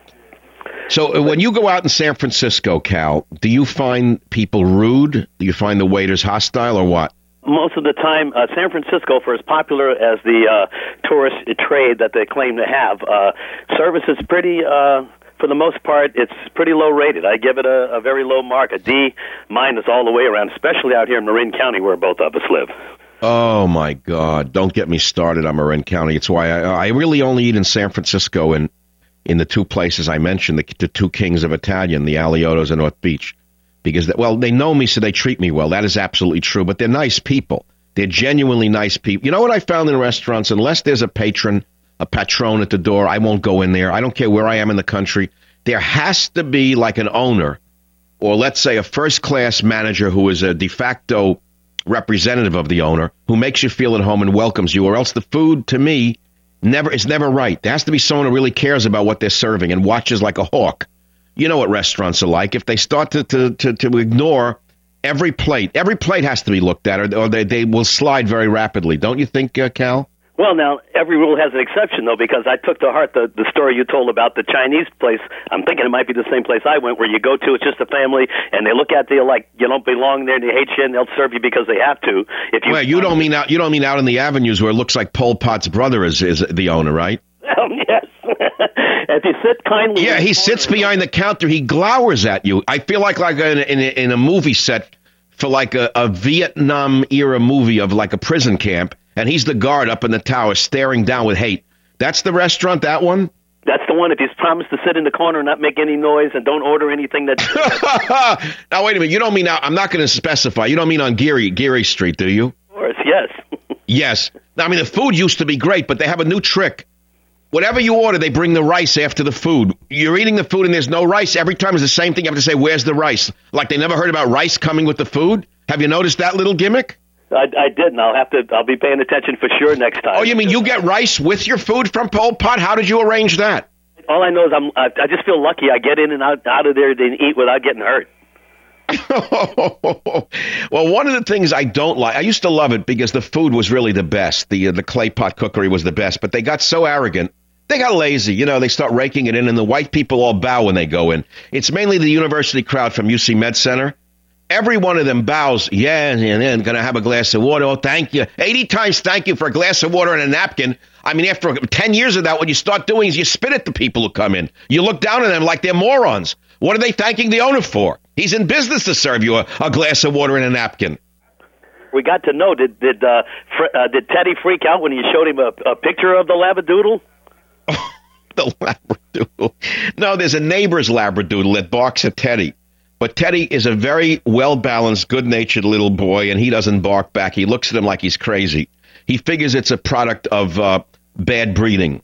So when you go out in San Francisco, Cal, do you find people rude? Do you find the waiters hostile or what? Most of the time, San Francisco, for as popular as the tourist trade that they claim to have, service is pretty, for the most part, it's pretty low rated. I give it a very low mark, a D- all the way around, especially out here in Marin County where both of us live. Oh, my God. Don't get me started on Marin County. It's why I really only eat in San Francisco and in the two places I mentioned, the two kings of Italian, the Aliotos and North Beach. Because, they know me, so they treat me well. That is absolutely true. But they're nice people. They're genuinely nice people. You know what I found in restaurants? Unless there's a patron at the door, I won't go in there. I don't care where I am in the country. There has to be like an owner, or let's say a first-class manager who is a de facto representative of the owner, who makes you feel at home and welcomes you, or else the food, to me, it's never right. There has to be someone who really cares about what they're serving and watches like a hawk. You know what restaurants are like. If they start to ignore every plate has to be looked at, or they will slide very rapidly. Don't you think, Cal? Well, now, every rule has an exception, though, because I took to heart the story you told about the Chinese place. I'm thinking it might be the same place I went, where you go to, it's just a family, and they look at you like you don't belong there, and they hate you, and they'll serve you because they have to. You don't mean out in the avenues where it looks like Pol Pot's brother is the owner, right? Yes. If you sit kindly... Yeah, he sits behind the counter. He glowers at you. I feel like in a movie set for like a Vietnam-era movie of like a prison camp, and he's the guard up in the tower staring down with hate. That's the restaurant, that one? That's the one. If he's promised to sit in the corner and not make any noise and don't order anything that... Now, wait a minute. You don't mean... I'm not going to specify. You don't mean on Geary Street, do you? Of course, yes. Yes. Now, the food used to be great, but they have a new trick. Whatever you order, they bring the rice after the food. You're eating the food and there's no rice. Every time it's the same thing. You have to say, where's the rice? Like they never heard about rice coming with the food? Have you noticed that little gimmick? I didn't. I'll be paying attention for sure next time. Oh, you mean you get rice with your food from Pol Pot? How did you arrange that? All I know is I just feel lucky. I get in and out of there and eat without getting hurt. Well, one of the things I don't like, I used to love it because the food was really the best. The clay pot cookery was the best, but they got so arrogant. They got lazy. They start raking it in, and the white people all bow when they go in. It's mainly the university crowd from UC Med Center. Every one of them bows, and then going to have a glass of water. Oh, thank you. 80 times thank you for a glass of water and a napkin. After 10 years of that, what you start doing is you spit at the people who come in. You look down on them like they're morons. What are they thanking the owner for? He's in business to serve you a glass of water and a napkin. we got to know, did Teddy freak out when you showed him a picture of the Labradoodle? The Labradoodle. No, there's a neighbor's Labradoodle that barks at Teddy. But Teddy is a very well-balanced, good-natured little boy, and he doesn't bark back. He looks at him like he's crazy. He figures it's a product of bad breeding.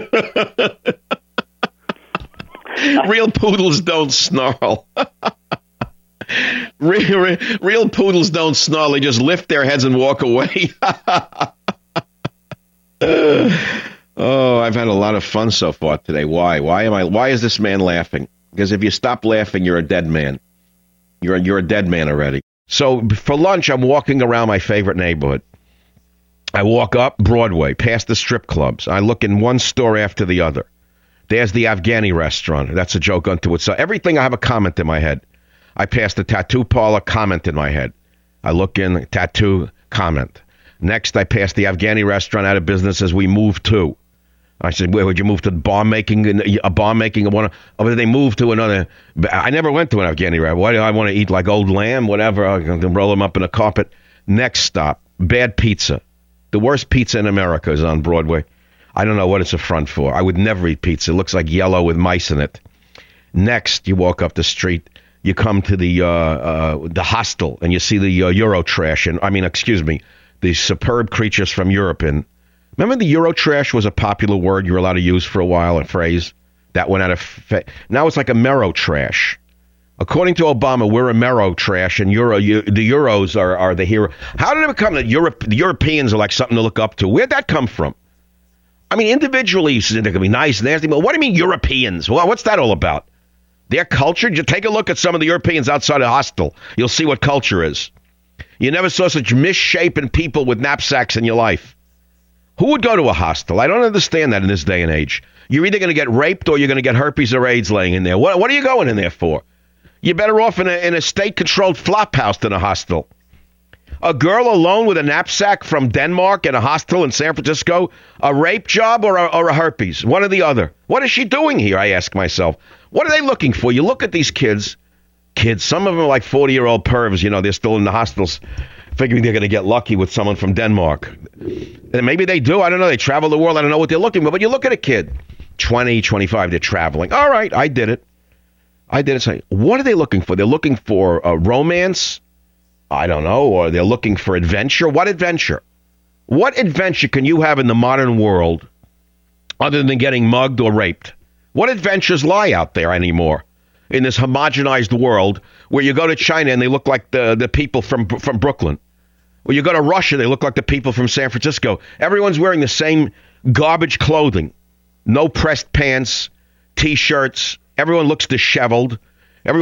Real poodles don't snarl. Real poodles don't snarl. They just lift their heads and walk away. Oh, I've had a lot of fun so far today. Why? Why is this man laughing? Because if you stop laughing, you're a dead man. You're a dead man already. So for lunch, I'm walking around my favorite neighborhood. I walk up Broadway, past the strip clubs. I look in one store after the other. There's the Afghani restaurant. That's a joke unto itself. Everything, I have a comment in my head. I pass the tattoo parlor, comment in my head. I look in, tattoo, comment. Next, I pass the Afghani restaurant, out of business as we move to. I said, where would you move to? Bomb making? Or did they move to another? I never went to an Afghani restaurant. Why do I want to eat like old lamb? Whatever. I can roll them up in a carpet. Next stop, bad pizza. The worst pizza in America is on Broadway. I don't know what it's a front for. I would never eat pizza. It looks like yellow with mice in it. Next, you walk up the street. You come to the hostel, and you see the Eurotrash. The superb creatures from Europe. And remember, the Eurotrash was a popular word you were allowed to use for a while, a phrase that went out of. Now it's like a Merotrash. According to Obama, we're a Merotrash, and the Euros are the hero. How did it become that the Europeans are like something to look up to? Where'd that come from? I mean, individually, they can be nice, nasty, but what do you mean Europeans? Well, what's that all about? Their culture? Just take a look at some of the Europeans outside a hostel. You'll see what culture is. You never saw such misshapen people with knapsacks in your life. Who would go to a hostel? I don't understand that in this day and age. You're either going to get raped or you're going to get herpes or AIDS laying in there. What are you going in there for? You're better off in a state-controlled flop house than a hostel. A girl alone with a knapsack from Denmark in a hostel in San Francisco, a rape job or a herpes? One or the other. What is she doing here, I ask myself. What are they looking for? You look at these kids, some of them are like 40-year-old pervs, they're still in the hostels, figuring they're going to get lucky with someone from Denmark. And maybe they do, I don't know, they travel the world, I don't know what they're looking for, but you look at a kid, 20, 25, they're traveling. All right, I did it. Say, what are they looking for? They're looking for romance? I don't know, or they're looking for adventure? What adventure? What adventure can you have in the modern world other than getting mugged or raped? What adventures lie out there anymore in this homogenized world where you go to China and they look like the people from Brooklyn? Or you go to Russia, they look like the people from San Francisco. Everyone's wearing the same garbage clothing. No pressed pants, T-shirts. Everyone looks disheveled. No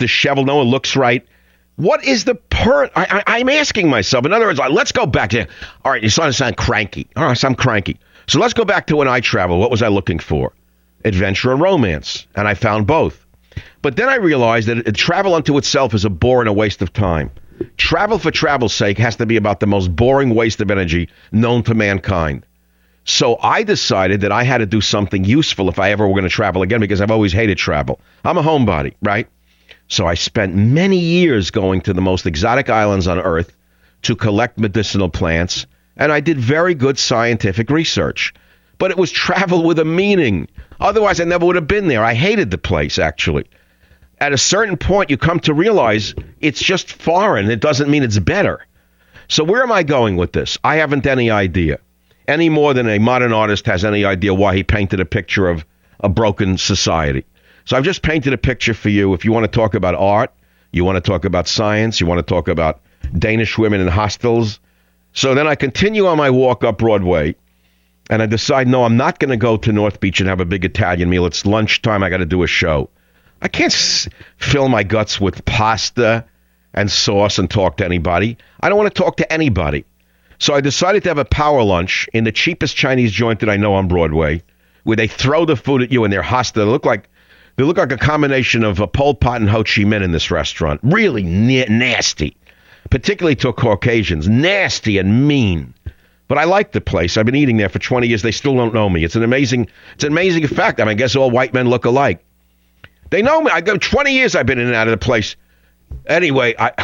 one looks right. What is the I'm asking myself. In other words, let's go back to, all right, you're starting to sound cranky. All right, so I'm cranky. So let's go back to when I traveled. What was I looking for? Adventure and romance. And I found both. But then I realized that travel unto itself is a bore and a waste of time. Travel for travel's sake has to be about the most boring waste of energy known to mankind. So I decided that I had to do something useful if I ever were going to travel again, because I've always hated travel. I'm a homebody, right? So I spent many years going to the most exotic islands on Earth to collect medicinal plants, and I did very good scientific research. But it was travel with a meaning. Otherwise, I never would have been there. I hated the place, actually. At a certain point, you come to realize it's just foreign. It doesn't mean it's better. So where am I going with this? I haven't any idea. Any more than a modern artist has any idea why he painted a picture of a broken society. So I've just painted a picture for you. If you want to talk about art, you want to talk about science, you want to talk about Danish women in hostels. So then I continue on my walk up Broadway, and I decide, no, I'm not going to go to North Beach and have a big Italian meal. It's lunchtime. I got to do a show. I can't fill my guts with pasta and sauce and talk to anybody. I don't want to talk to anybody. So I decided to have a power lunch in the cheapest Chinese joint that I know on Broadway, where they throw the food at you and they're hostile. They look like a combination of Pol Pot and Ho Chi Minh in this restaurant. Really nasty, particularly to Caucasians. Nasty and mean. But I like the place. I've been eating there for 20 years. They still don't know me. It's an amazing fact. I guess all white men look alike. They know me. I go 20 years I've been in and out of the place. Anyway, I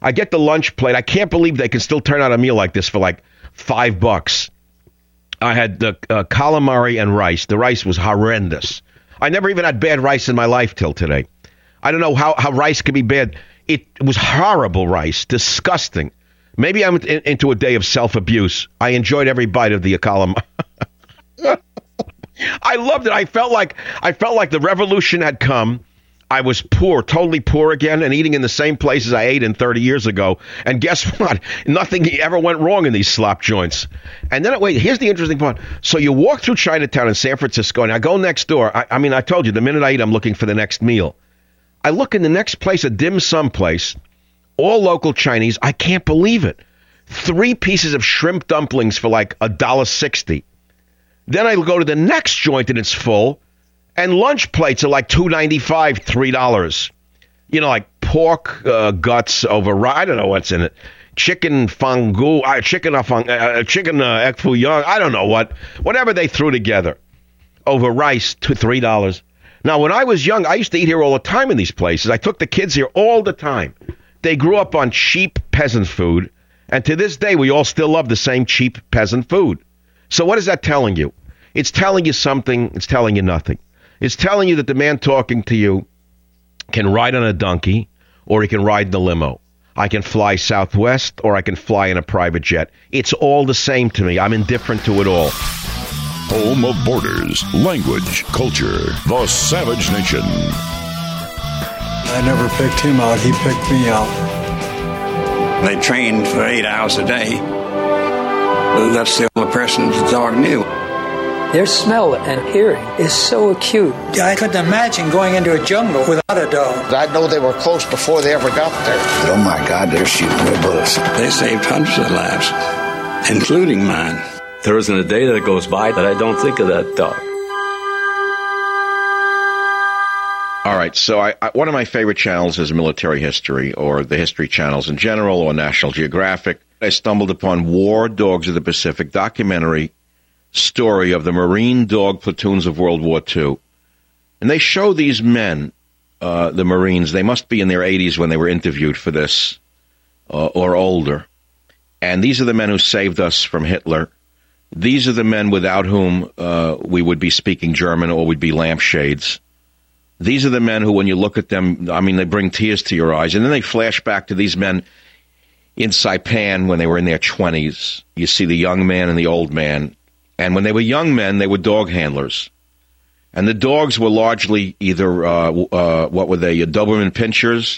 I get the lunch plate. I can't believe they can still turn out a meal like this for like $5. I had the calamari and rice. The rice was horrendous. I never even had bad rice in my life till today. I don't know how rice could be bad. It was horrible rice, disgusting. Maybe I'm into a day of self-abuse. I enjoyed every bite of the calamari. I loved it. I felt like the revolution had come. I was poor, totally poor again, and eating in the same places I ate in 30 years ago. And guess what? Nothing ever went wrong in these slop joints. And then, wait, here's the interesting part. So you walk through Chinatown in San Francisco, and I go next door. I mean, I told you, the minute I eat, I'm looking for the next meal. I look in the next place, a dim sum place, all local Chinese. I can't believe it. 3 pieces of shrimp dumplings for like $1.60. Then I go to the next joint, and it's full. And lunch plates are like $2.95, $3. You know, like pork guts over, I don't know what's in it. Chicken fungu, chicken egg foo young, I don't know what. Whatever they threw together over rice to $3. Now, when I was young, I used to eat here all the time in these places. I took the kids here all the time. They grew up on cheap peasant food. And to this day, we all still love the same cheap peasant food. So what is that telling you? It's telling you something. It's telling you nothing. It's telling you that the man talking to you can ride on a donkey or he can ride in the limo. I can fly Southwest or I can fly in a private jet. It's all the same to me. I'm indifferent to it all. Home of borders, language, culture, the Savage Nation. I never picked him out. He picked me out. They trained for 8 hours a day. That's the only person the dog knew. Their smell and hearing is so acute. I couldn't imagine going into a jungle without a dog. I know they were close before they ever got there. Oh my God, they're shooting their bullets. They saved hundreds of lives, including mine. There isn't a day that goes by that I don't think of that dog. All right, so one of my favorite channels is Military History, or the History Channels in general, or National Geographic. I stumbled upon War Dogs of the Pacific documentary story of the Marine dog platoons of World War II. And they show these men, the Marines, they must be in their 80s when they were interviewed for this, or older. And these are the men who saved us from Hitler. These are the men without whom we would be speaking German or we'd be lampshades. These are the men who, when you look at them, I mean, they bring tears to your eyes. And then they flash back to these men in Saipan when they were in their 20s. You see the young man and the old man. And when they were young men, they were dog handlers. And the dogs were largely either, what were they, Doberman Pinschers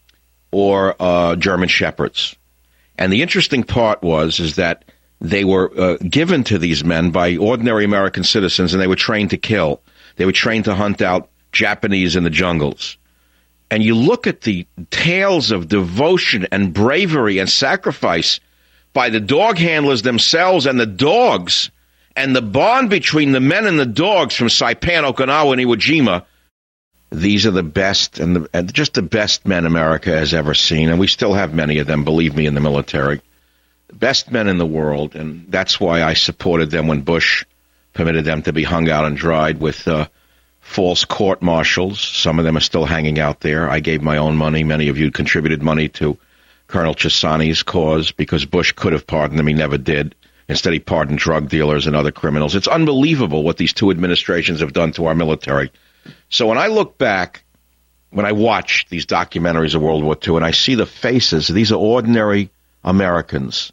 or German Shepherds. And the interesting part is that they were given to these men by ordinary American citizens, and they were trained to kill. They were trained to hunt out Japanese in the jungles. And you look at the tales of devotion and bravery and sacrifice by the dog handlers themselves and the dogs, and the bond between the men and the dogs from Saipan, Okinawa, and Iwo Jima. These are the best and just the best men America has ever seen, and we still have many of them, believe me, in the military. The best men in the world, and that's why I supported them when Bush permitted them to be hung out and dried with false court-martials. Some of them are still hanging out there. I gave my own money. Many of you contributed money to Colonel Chissani's cause because Bush could have pardoned them. He never did. Instead, he pardoned drug dealers and other criminals. It's unbelievable what these two administrations have done to our military. So when I look back, when I watch these documentaries of World War II, and I see the faces, these are ordinary Americans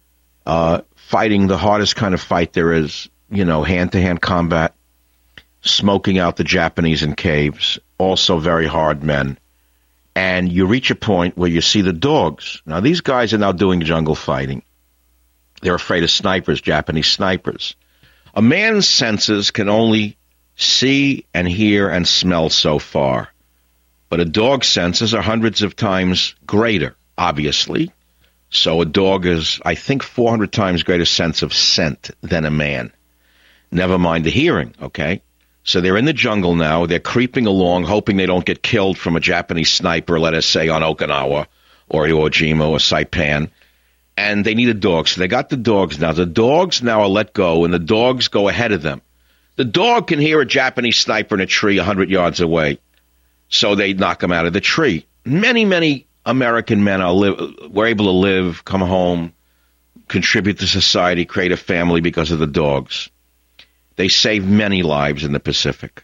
fighting the hardest kind of fight there is, hand-to-hand combat, smoking out the Japanese in caves, also very hard men. And you reach a point where you see the dogs. Now, these guys are now doing jungle fighting. They're afraid of snipers, Japanese snipers. A man's senses can only see and hear and smell so far. But a dog's senses are hundreds of times greater, obviously. So a dog is, I think, 400 times greater sense of scent than a man. Never mind the hearing, okay? So they're in the jungle now. They're creeping along, hoping they don't get killed from a Japanese sniper, let us say, on Okinawa or Iwo Jima or Saipan. And they need a dog. So they got the dogs now. The dogs now are let go, and the dogs go ahead of them. The dog can hear a Japanese sniper in a tree 100 yards away. So they knock him out of the tree. Many, many American men were able to live, come home, contribute to society, create a family because of the dogs. They saved many lives in the Pacific.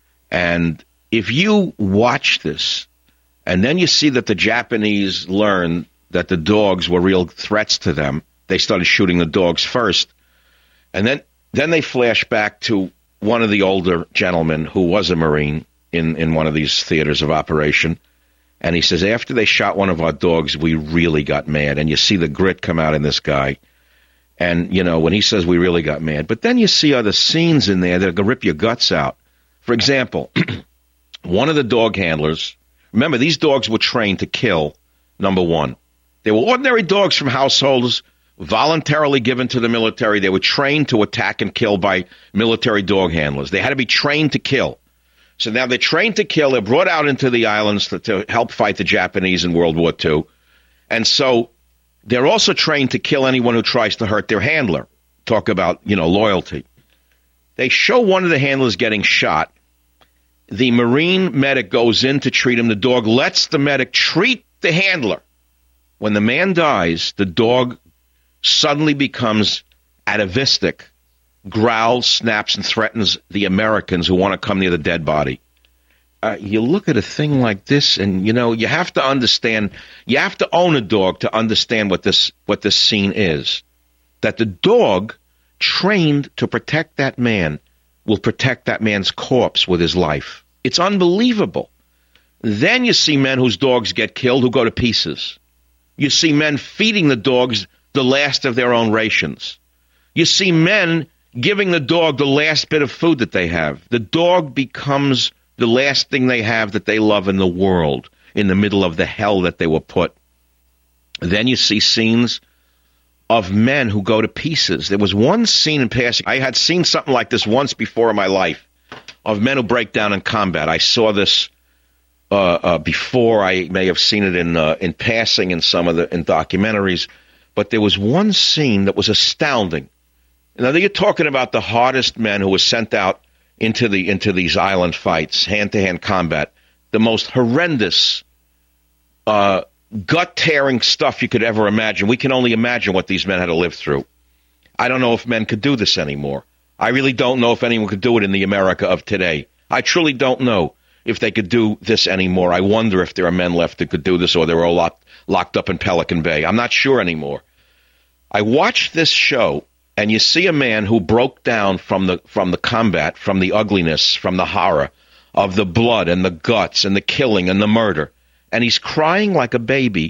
And if you watch this, and then you see that the Japanese learned that the dogs were real threats to them, they started shooting the dogs first. And then they flash back to one of the older gentlemen who was a Marine in one of these theaters of operation. And he says, after they shot one of our dogs, we really got mad. And you see the grit come out in this guy. And, you know, when he says we really got mad. But then you see other scenes in there that are going to rip your guts out. For example, one of the dog handlers, remember, these dogs were trained to kill, number one. They were ordinary dogs from households voluntarily given to the military. They were trained to attack and kill by military dog handlers. They had to be trained to kill. So now they're trained to kill. They're brought out into the islands to help fight the Japanese in World War II. And so they're also trained to kill anyone who tries to hurt their handler. Talk about, you know, loyalty. They show one of the handlers getting shot. The Marine medic goes in to treat him. The dog lets the medic treat the handler. When the man dies, the dog suddenly becomes atavistic, growls, snaps, and threatens the Americans who want to come near the dead body. You look at a thing like this, and, you know, you have to understand, you have to own a dog to understand what this scene is. That the dog trained to protect that man will protect that man's corpse with his life. It's unbelievable. Then you see men whose dogs get killed who go to pieces. You see men feeding the dogs the last of their own rations. You see men giving the dog the last bit of food that they have. The dog becomes the last thing they have that they love in the world, in the middle of the hell that they were put. Then you see scenes of men who go to pieces. There was one scene in passing. I had seen something like this once before in my life, of men who break down in combat. I saw this before. I may have seen it in passing in some of in documentaries. But there was one scene that was astounding. Now, you're talking about the hardest men who were sent out into these island fights, hand-to-hand combat, the most horrendous, gut-tearing stuff you could ever imagine. We can only imagine what these men had to live through. I don't know if men could do this anymore. I really don't know if anyone could do it in the America of today. I truly don't know if they could do this anymore. I wonder if there are men left that could do this, or they're all locked up in Pelican Bay. I'm not sure anymore. I watched this show, and you see a man who broke down from the combat, from the ugliness, from the horror of the blood and the guts and the killing and the murder. And he's crying like a baby,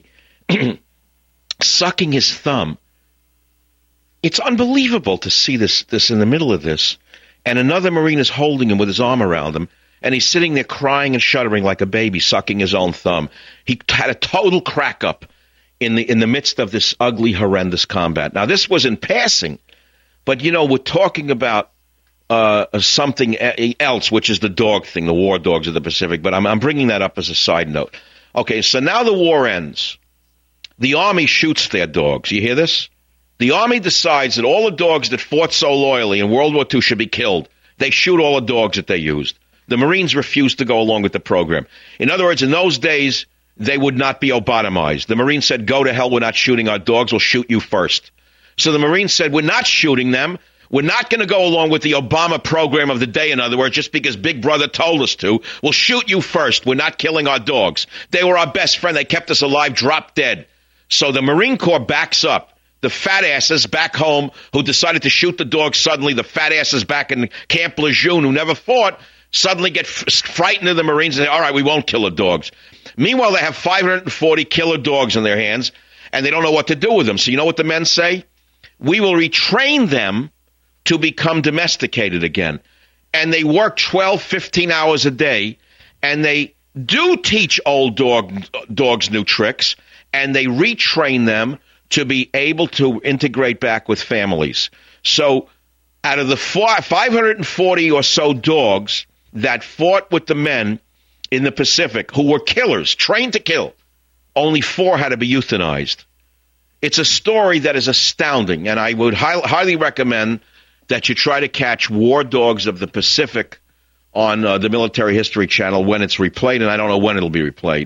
sucking his thumb. It's unbelievable to see this in the middle of this. And another Marine is holding him with his arm around him, and he's sitting there crying and shuddering like a baby, sucking his own thumb. He had a total crack up in the midst of this ugly, horrendous combat. Now, this was in passing, but, you know, we're talking about something else, which is the dog thing, the war dogs of the Pacific, but I'm bringing that up as a side note. Okay, so now the war ends. The Army shoots their dogs. You hear this? The Army decides that all the dogs that fought so loyally in World War II should be killed. They shoot all the dogs that they used. The Marines refused to go along with the program. In other words, in those days, they would not be lobotomized. The Marines said, go to hell, we're not shooting our dogs, we'll shoot you first. So the Marines said, we're not shooting them. We're not going to go along with the Obama program of the day, in other words, just because Big Brother told us to. We'll shoot you first. We're not killing our dogs. They were our best friend. They kept us alive, dropped dead. So the Marine Corps backs up. The fat asses back home who decided to shoot the dogs suddenly, the fat asses back in Camp Lejeune who never fought, suddenly get frightened of the Marines and say, all right, we won't kill the dogs. Meanwhile, they have 540 killer dogs in their hands, and they don't know what to do with them. So you know what the men say? We will retrain them to become domesticated again. And they work 12, 15 hours a day, and they do teach old dogs new tricks, and they retrain them to be able to integrate back with families. So out of the 540 or so dogs that fought with the men in the Pacific, who were killers, trained to kill, only 4 had to be euthanized. It's a story that is astounding, and I would highly recommend that you try to catch War Dogs of the Pacific on the Military History Channel when it's replayed, and I don't know when it'll be replayed.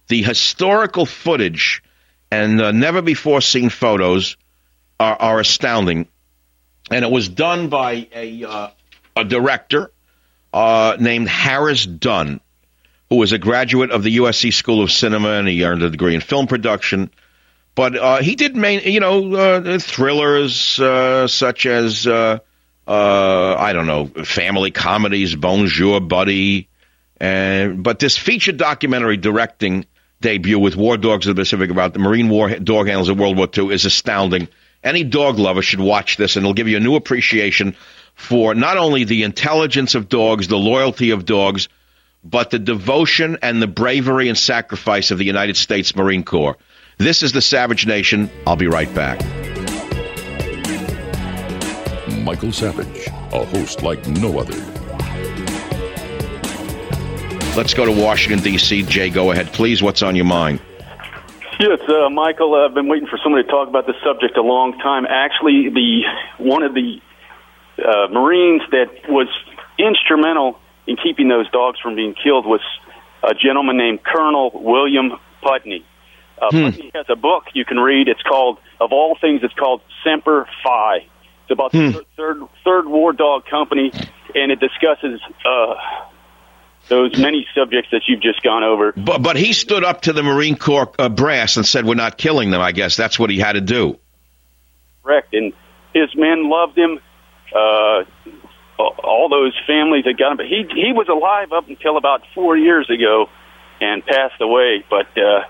The historical footage and never-before-seen photos are astounding. And it was done by a director named Harris Dunn, who was a graduate of the USC School of Cinema, and he earned a degree in film production. But he did thrillers such as, family comedies, Bonjour, Buddy. But this feature documentary directing debut with War Dogs of the Pacific about the Marine War dog handlers of World War II is astounding. Any dog lover should watch this, and it'll give you a new appreciation for not only the intelligence of dogs, the loyalty of dogs, but the devotion and the bravery and sacrifice of the United States Marine Corps. This is the Savage Nation. I'll be right back. Michael Savage, a host like no other. Let's go to Washington, D.C. Jay, go ahead, please. What's on your mind? Yes, Michael, I've been waiting for somebody to talk about this subject a long time. Actually, one of the Marines that was instrumental in keeping those dogs from being killed was a gentleman named Colonel William Putney. Putney has a book you can read. It's called, of all things, it's called Semper Fi. It's about the third war dog company, and it discusses those many subjects that you've just gone over. But he stood up to the Marine Corps brass and said, we're not killing them, I guess. That's what he had to do. Correct. And his men loved him. All those families that got him. But he was alive up until about 4 years ago and passed away. But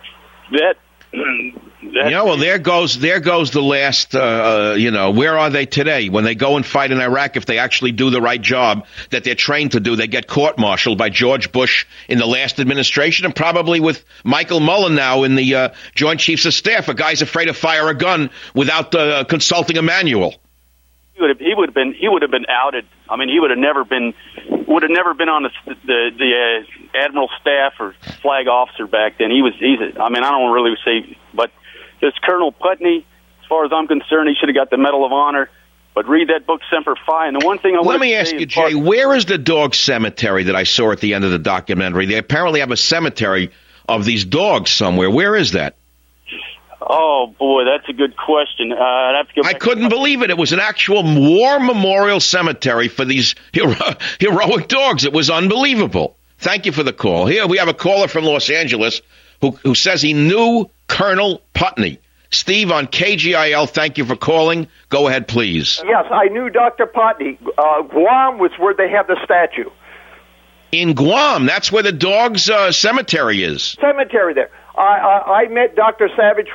there goes the last, where are they today? When they go and fight in Iraq, if they actually do the right job that they're trained to do, they get court-martialed by George Bush in the last administration and probably with Michael Mullen now in the Joint Chiefs of Staff. A guy's afraid to fire a gun without consulting a manual. He would have been outed. I mean, he would have never been on the admiral staff or flag officer back then. I don't really say, but this Colonel Putney, as far as I'm concerned, he should have got the Medal of Honor. But read that book, Semper Fi. And the one thing let me ask you, Jay, where is the dog cemetery that I saw at the end of the documentary? They apparently have a cemetery of these dogs somewhere. Where is that? Oh, boy, that's a good question. I'd have to go back. I couldn't believe it. It was an actual war memorial cemetery for these heroic dogs. It was unbelievable. Thank you for the call. Here we have a caller from Los Angeles who says he knew Colonel Putney. Steve on KGIL, thank you for calling. Go ahead, please. Yes, I knew Dr. Putney. Guam was where they have the statue. In Guam, that's where the dog's cemetery is. Cemetery there. I met Dr. Savage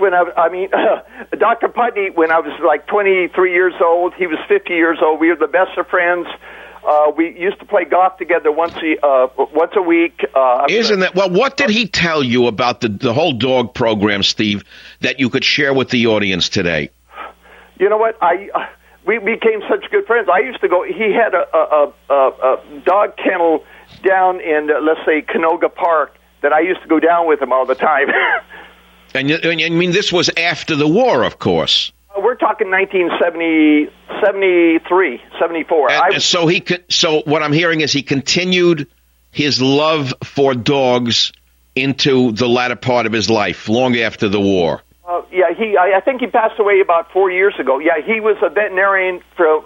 Dr. Putney when I was like 23 years old. He was 50 years old. We were the best of friends. We used to play golf together once a week. Isn't that well? What did he tell you about the whole dog program, Steve, that you could share with the audience today? You know what? We became such good friends. I used to go. He had a dog kennel down in let's say Canoga Park that I used to go down with him all the time. And I mean, this was after the war, of course. We're talking 1970, 73, 74. So what I'm hearing is he continued his love for dogs into the latter part of his life, long after the war. I think he passed away about 4 years ago. Yeah, he was a veterinarian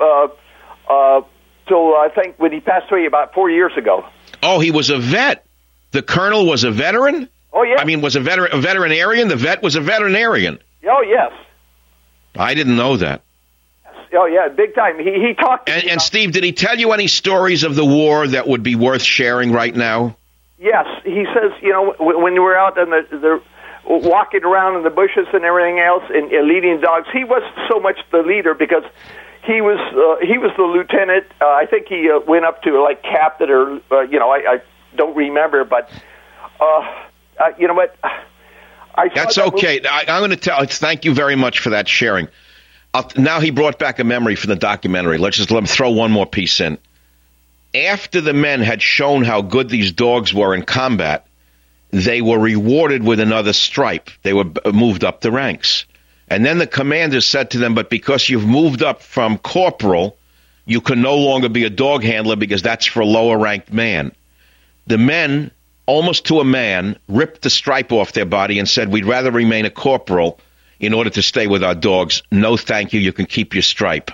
till I think when he passed away about 4 years ago. Oh, he was a vet. The colonel was a veteran? Oh, yeah. I mean, was a veterinarian? The vet was a veterinarian? Oh, yes. I didn't know that. Oh, yeah, big time. He talked to me. And Steve, did he tell you any stories of the war that would be worth sharing right now? Yes. He says, when you were out in the walking around in the bushes and everything else and leading dogs, he wasn't so much the leader because he was the lieutenant. I think he went up to like captain or, I don't remember, but you know what? That's okay. I'm going to tell. Thank you very much for that sharing. Now he brought back a memory from the documentary. Let him throw one more piece in. After the men had shown how good these dogs were in combat, they were rewarded with another stripe. They were moved up the ranks. And then the commander said to them, but because you've moved up from corporal, you can no longer be a dog handler because that's for a lower-ranked man. The men almost to a man, ripped the stripe off their body and said, we'd rather remain a corporal in order to stay with our dogs. No, thank you. You can keep your stripe.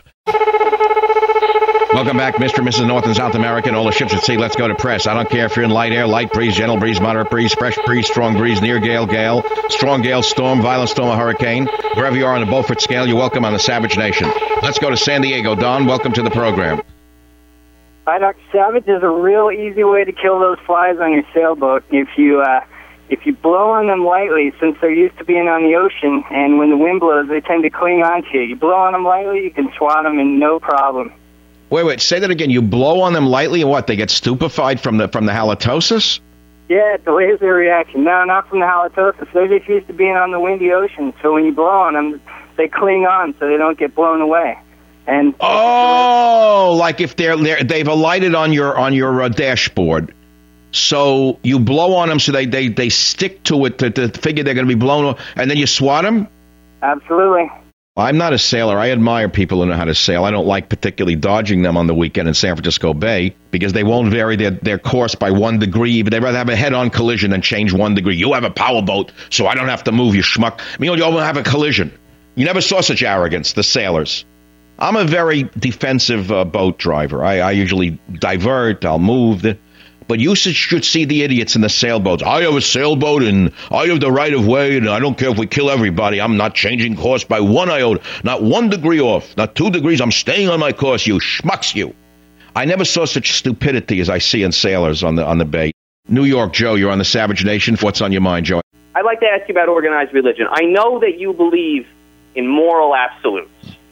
Welcome back, Mr. and Mrs. North and South America and all the ships at sea. Let's go to press. I don't care if you're in light air, light breeze, gentle breeze, moderate breeze, fresh breeze, strong breeze, near gale, gale, strong gale, storm, violent storm, or hurricane. Wherever you are on the Beaufort scale, you're welcome on the Savage Nation. Let's go to San Diego. Don, welcome to the program. Hi, Dr. Savage. There's a real easy way to kill those flies on your sailboat. If you blow on them lightly, since they're used to being on the ocean, and when the wind blows, they tend to cling onto you. You blow on them lightly, you can swat them and no problem. Wait, say that again. You blow on them lightly and what? They get stupefied from the halitosis? Yeah, it delays their reaction. No, not from the halitosis. They're just used to being on the windy ocean, so when you blow on them, they cling on so they don't get blown away. And like if they've alighted on your dashboard, so you blow on them so they stick to it to figure they're going to be blown, and then you swat them? Absolutely. I'm not a sailor. I admire people who know how to sail. I don't like particularly dodging them on the weekend in San Francisco Bay because they won't vary their course by 1 degree, but they'd rather have a head-on collision than change 1 degree. You have a powerboat, so I don't have to move, you schmuck. I mean, you won't have a collision. You never saw such arrogance, the sailors. I'm a very defensive boat driver. I usually divert, I'll move. But you should see the idiots in the sailboats. I have a sailboat, and I have the right of way, and I don't care if we kill everybody. I'm not changing course by 1 iota, not 1 degree off, not 2 degrees. I'm staying on my course, you schmucks, you. I never saw such stupidity as I see in sailors on the bay. New York, Joe, you're on the Savage Nation. What's on your mind, Joe? I'd like to ask you about organized religion. I know that you believe in moral absolutes.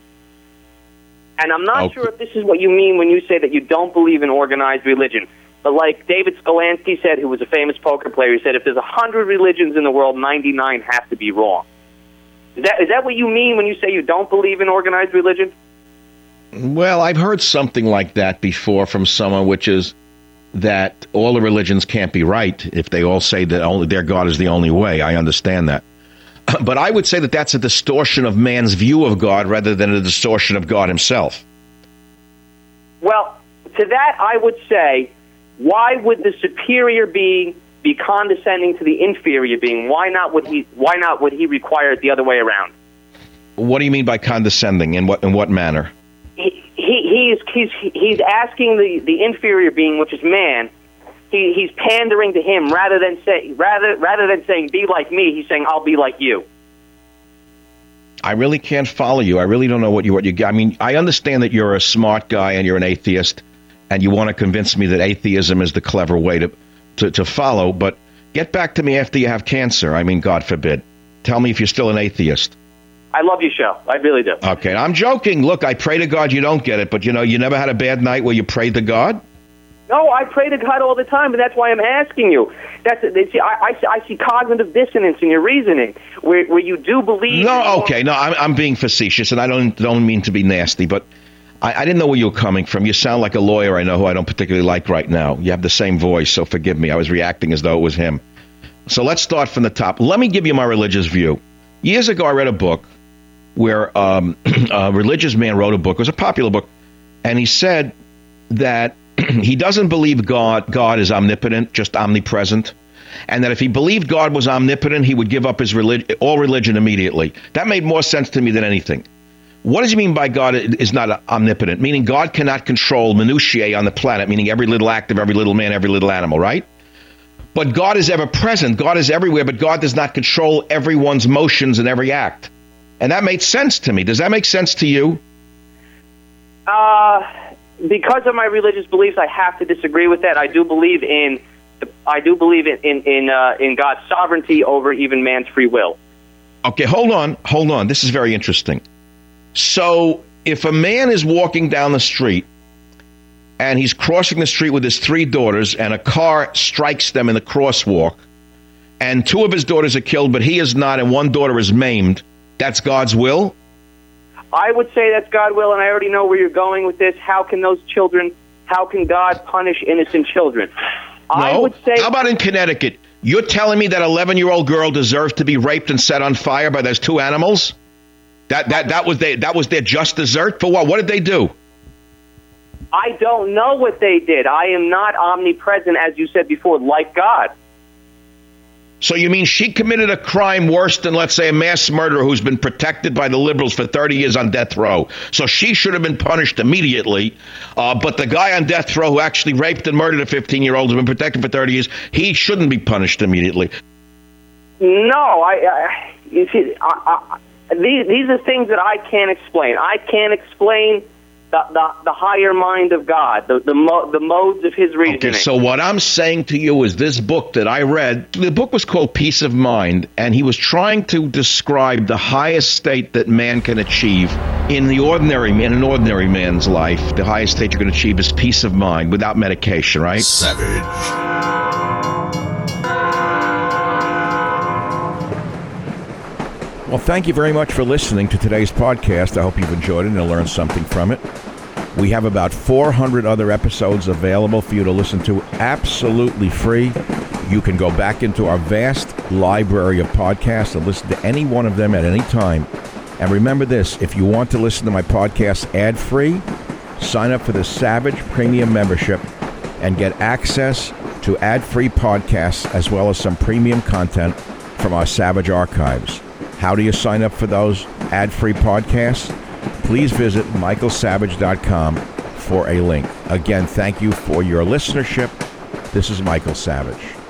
And I'm not sure if this is what you mean when you say that you don't believe in organized religion. But like David Skolansky said, who was a famous poker player, he said, if there's 100 religions in the world, 99 have to be wrong. Is that what you mean when you say you don't believe in organized religion? Well, I've heard something like that before from someone, which is that all the religions can't be right if they all say that only their God is the only way. I understand that. But I would say that that's a distortion of man's view of God rather than a distortion of God himself. Well, to that I would say, why would the superior being be condescending to the inferior being? Why not would he require it the other way around? What do you mean by condescending? In what manner? He's asking the inferior being, which is man. He's pandering to him rather than saying be like me. He's saying I'll be like you. I really can't follow you. I really don't know what you. I mean, I understand that you're a smart guy and you're an atheist, and you want to convince me that atheism is the clever way to follow. But get back to me after you have cancer. I mean, God forbid. Tell me if you're still an atheist. I love your show. I really do. Okay, I'm joking. Look, I pray to God you don't get it, but you never had a bad night where you prayed to God? No, I pray to God all the time, and that's why I'm asking you. I see cognitive dissonance in your reasoning, where you do believe. No, okay, no, I'm being facetious, and I don't mean to be nasty, but I didn't know where you were coming from. You sound like a lawyer I know who I don't particularly like right now. You have the same voice, so forgive me. I was reacting as though it was him. So let's start from the top. Let me give you my religious view. Years ago, I read a book where a religious man wrote a book. It was a popular book, and he said that he doesn't believe God is omnipotent, just omnipresent, and that if he believed God was omnipotent, he would give up his all religion immediately. That made more sense to me than anything. What does he mean by God is not omnipotent? Meaning God cannot control minutiae on the planet, meaning every little act of every little man, every little animal, right? But God is ever present. God is everywhere, but God does not control everyone's motions and every act. And that made sense to me. Does that make sense to you? Because of my religious beliefs, I have to disagree with that. I do believe in God's sovereignty over even man's free will. Okay, hold on. This is very interesting. So, if a man is walking down the street and he's crossing the street with his 3 daughters and a car strikes them in the crosswalk and 2 of his daughters are killed but he is not and 1 daughter is maimed, that's God's will? I would say that's God's will, and I already know where you're going with this. How can God punish innocent children? No. I would say, how about in Connecticut? You're telling me that 11-year-old girl deserves to be raped and set on fire by those 2 animals? That was their just desert? For what? What did they do? I don't know what they did. I am not omnipresent, as you said before, like God. So you mean she committed a crime worse than, let's say, a mass murderer who's been protected by the liberals for 30 years on death row? So she should have been punished immediately. But the guy on death row who actually raped and murdered a 15-year-old who's been protected for 30 years, he shouldn't be punished immediately. No, you see, these are things that I can't explain. I can't explain the higher mind of God, the modes of his reasoning. Okay, so what I'm saying to you is this book that I read, the book was called Peace of Mind, and he was trying to describe the highest state that man can achieve in an ordinary man's life. The highest state you can achieve is peace of mind without medication, right? Savage. Well, thank you very much for listening to today's podcast. I hope you've enjoyed it and learned something from it. We have about 400 other episodes available for you to listen to absolutely free. You can go back into our vast library of podcasts and listen to any one of them at any time. And remember this, if you want to listen to my podcast ad-free, sign up for the Savage Premium membership and get access to ad-free podcasts as well as some premium content from our Savage archives. How do you sign up for those ad-free podcasts? Please visit michaelsavage.com for a link. Again, thank you for your listenership. This is Michael Savage.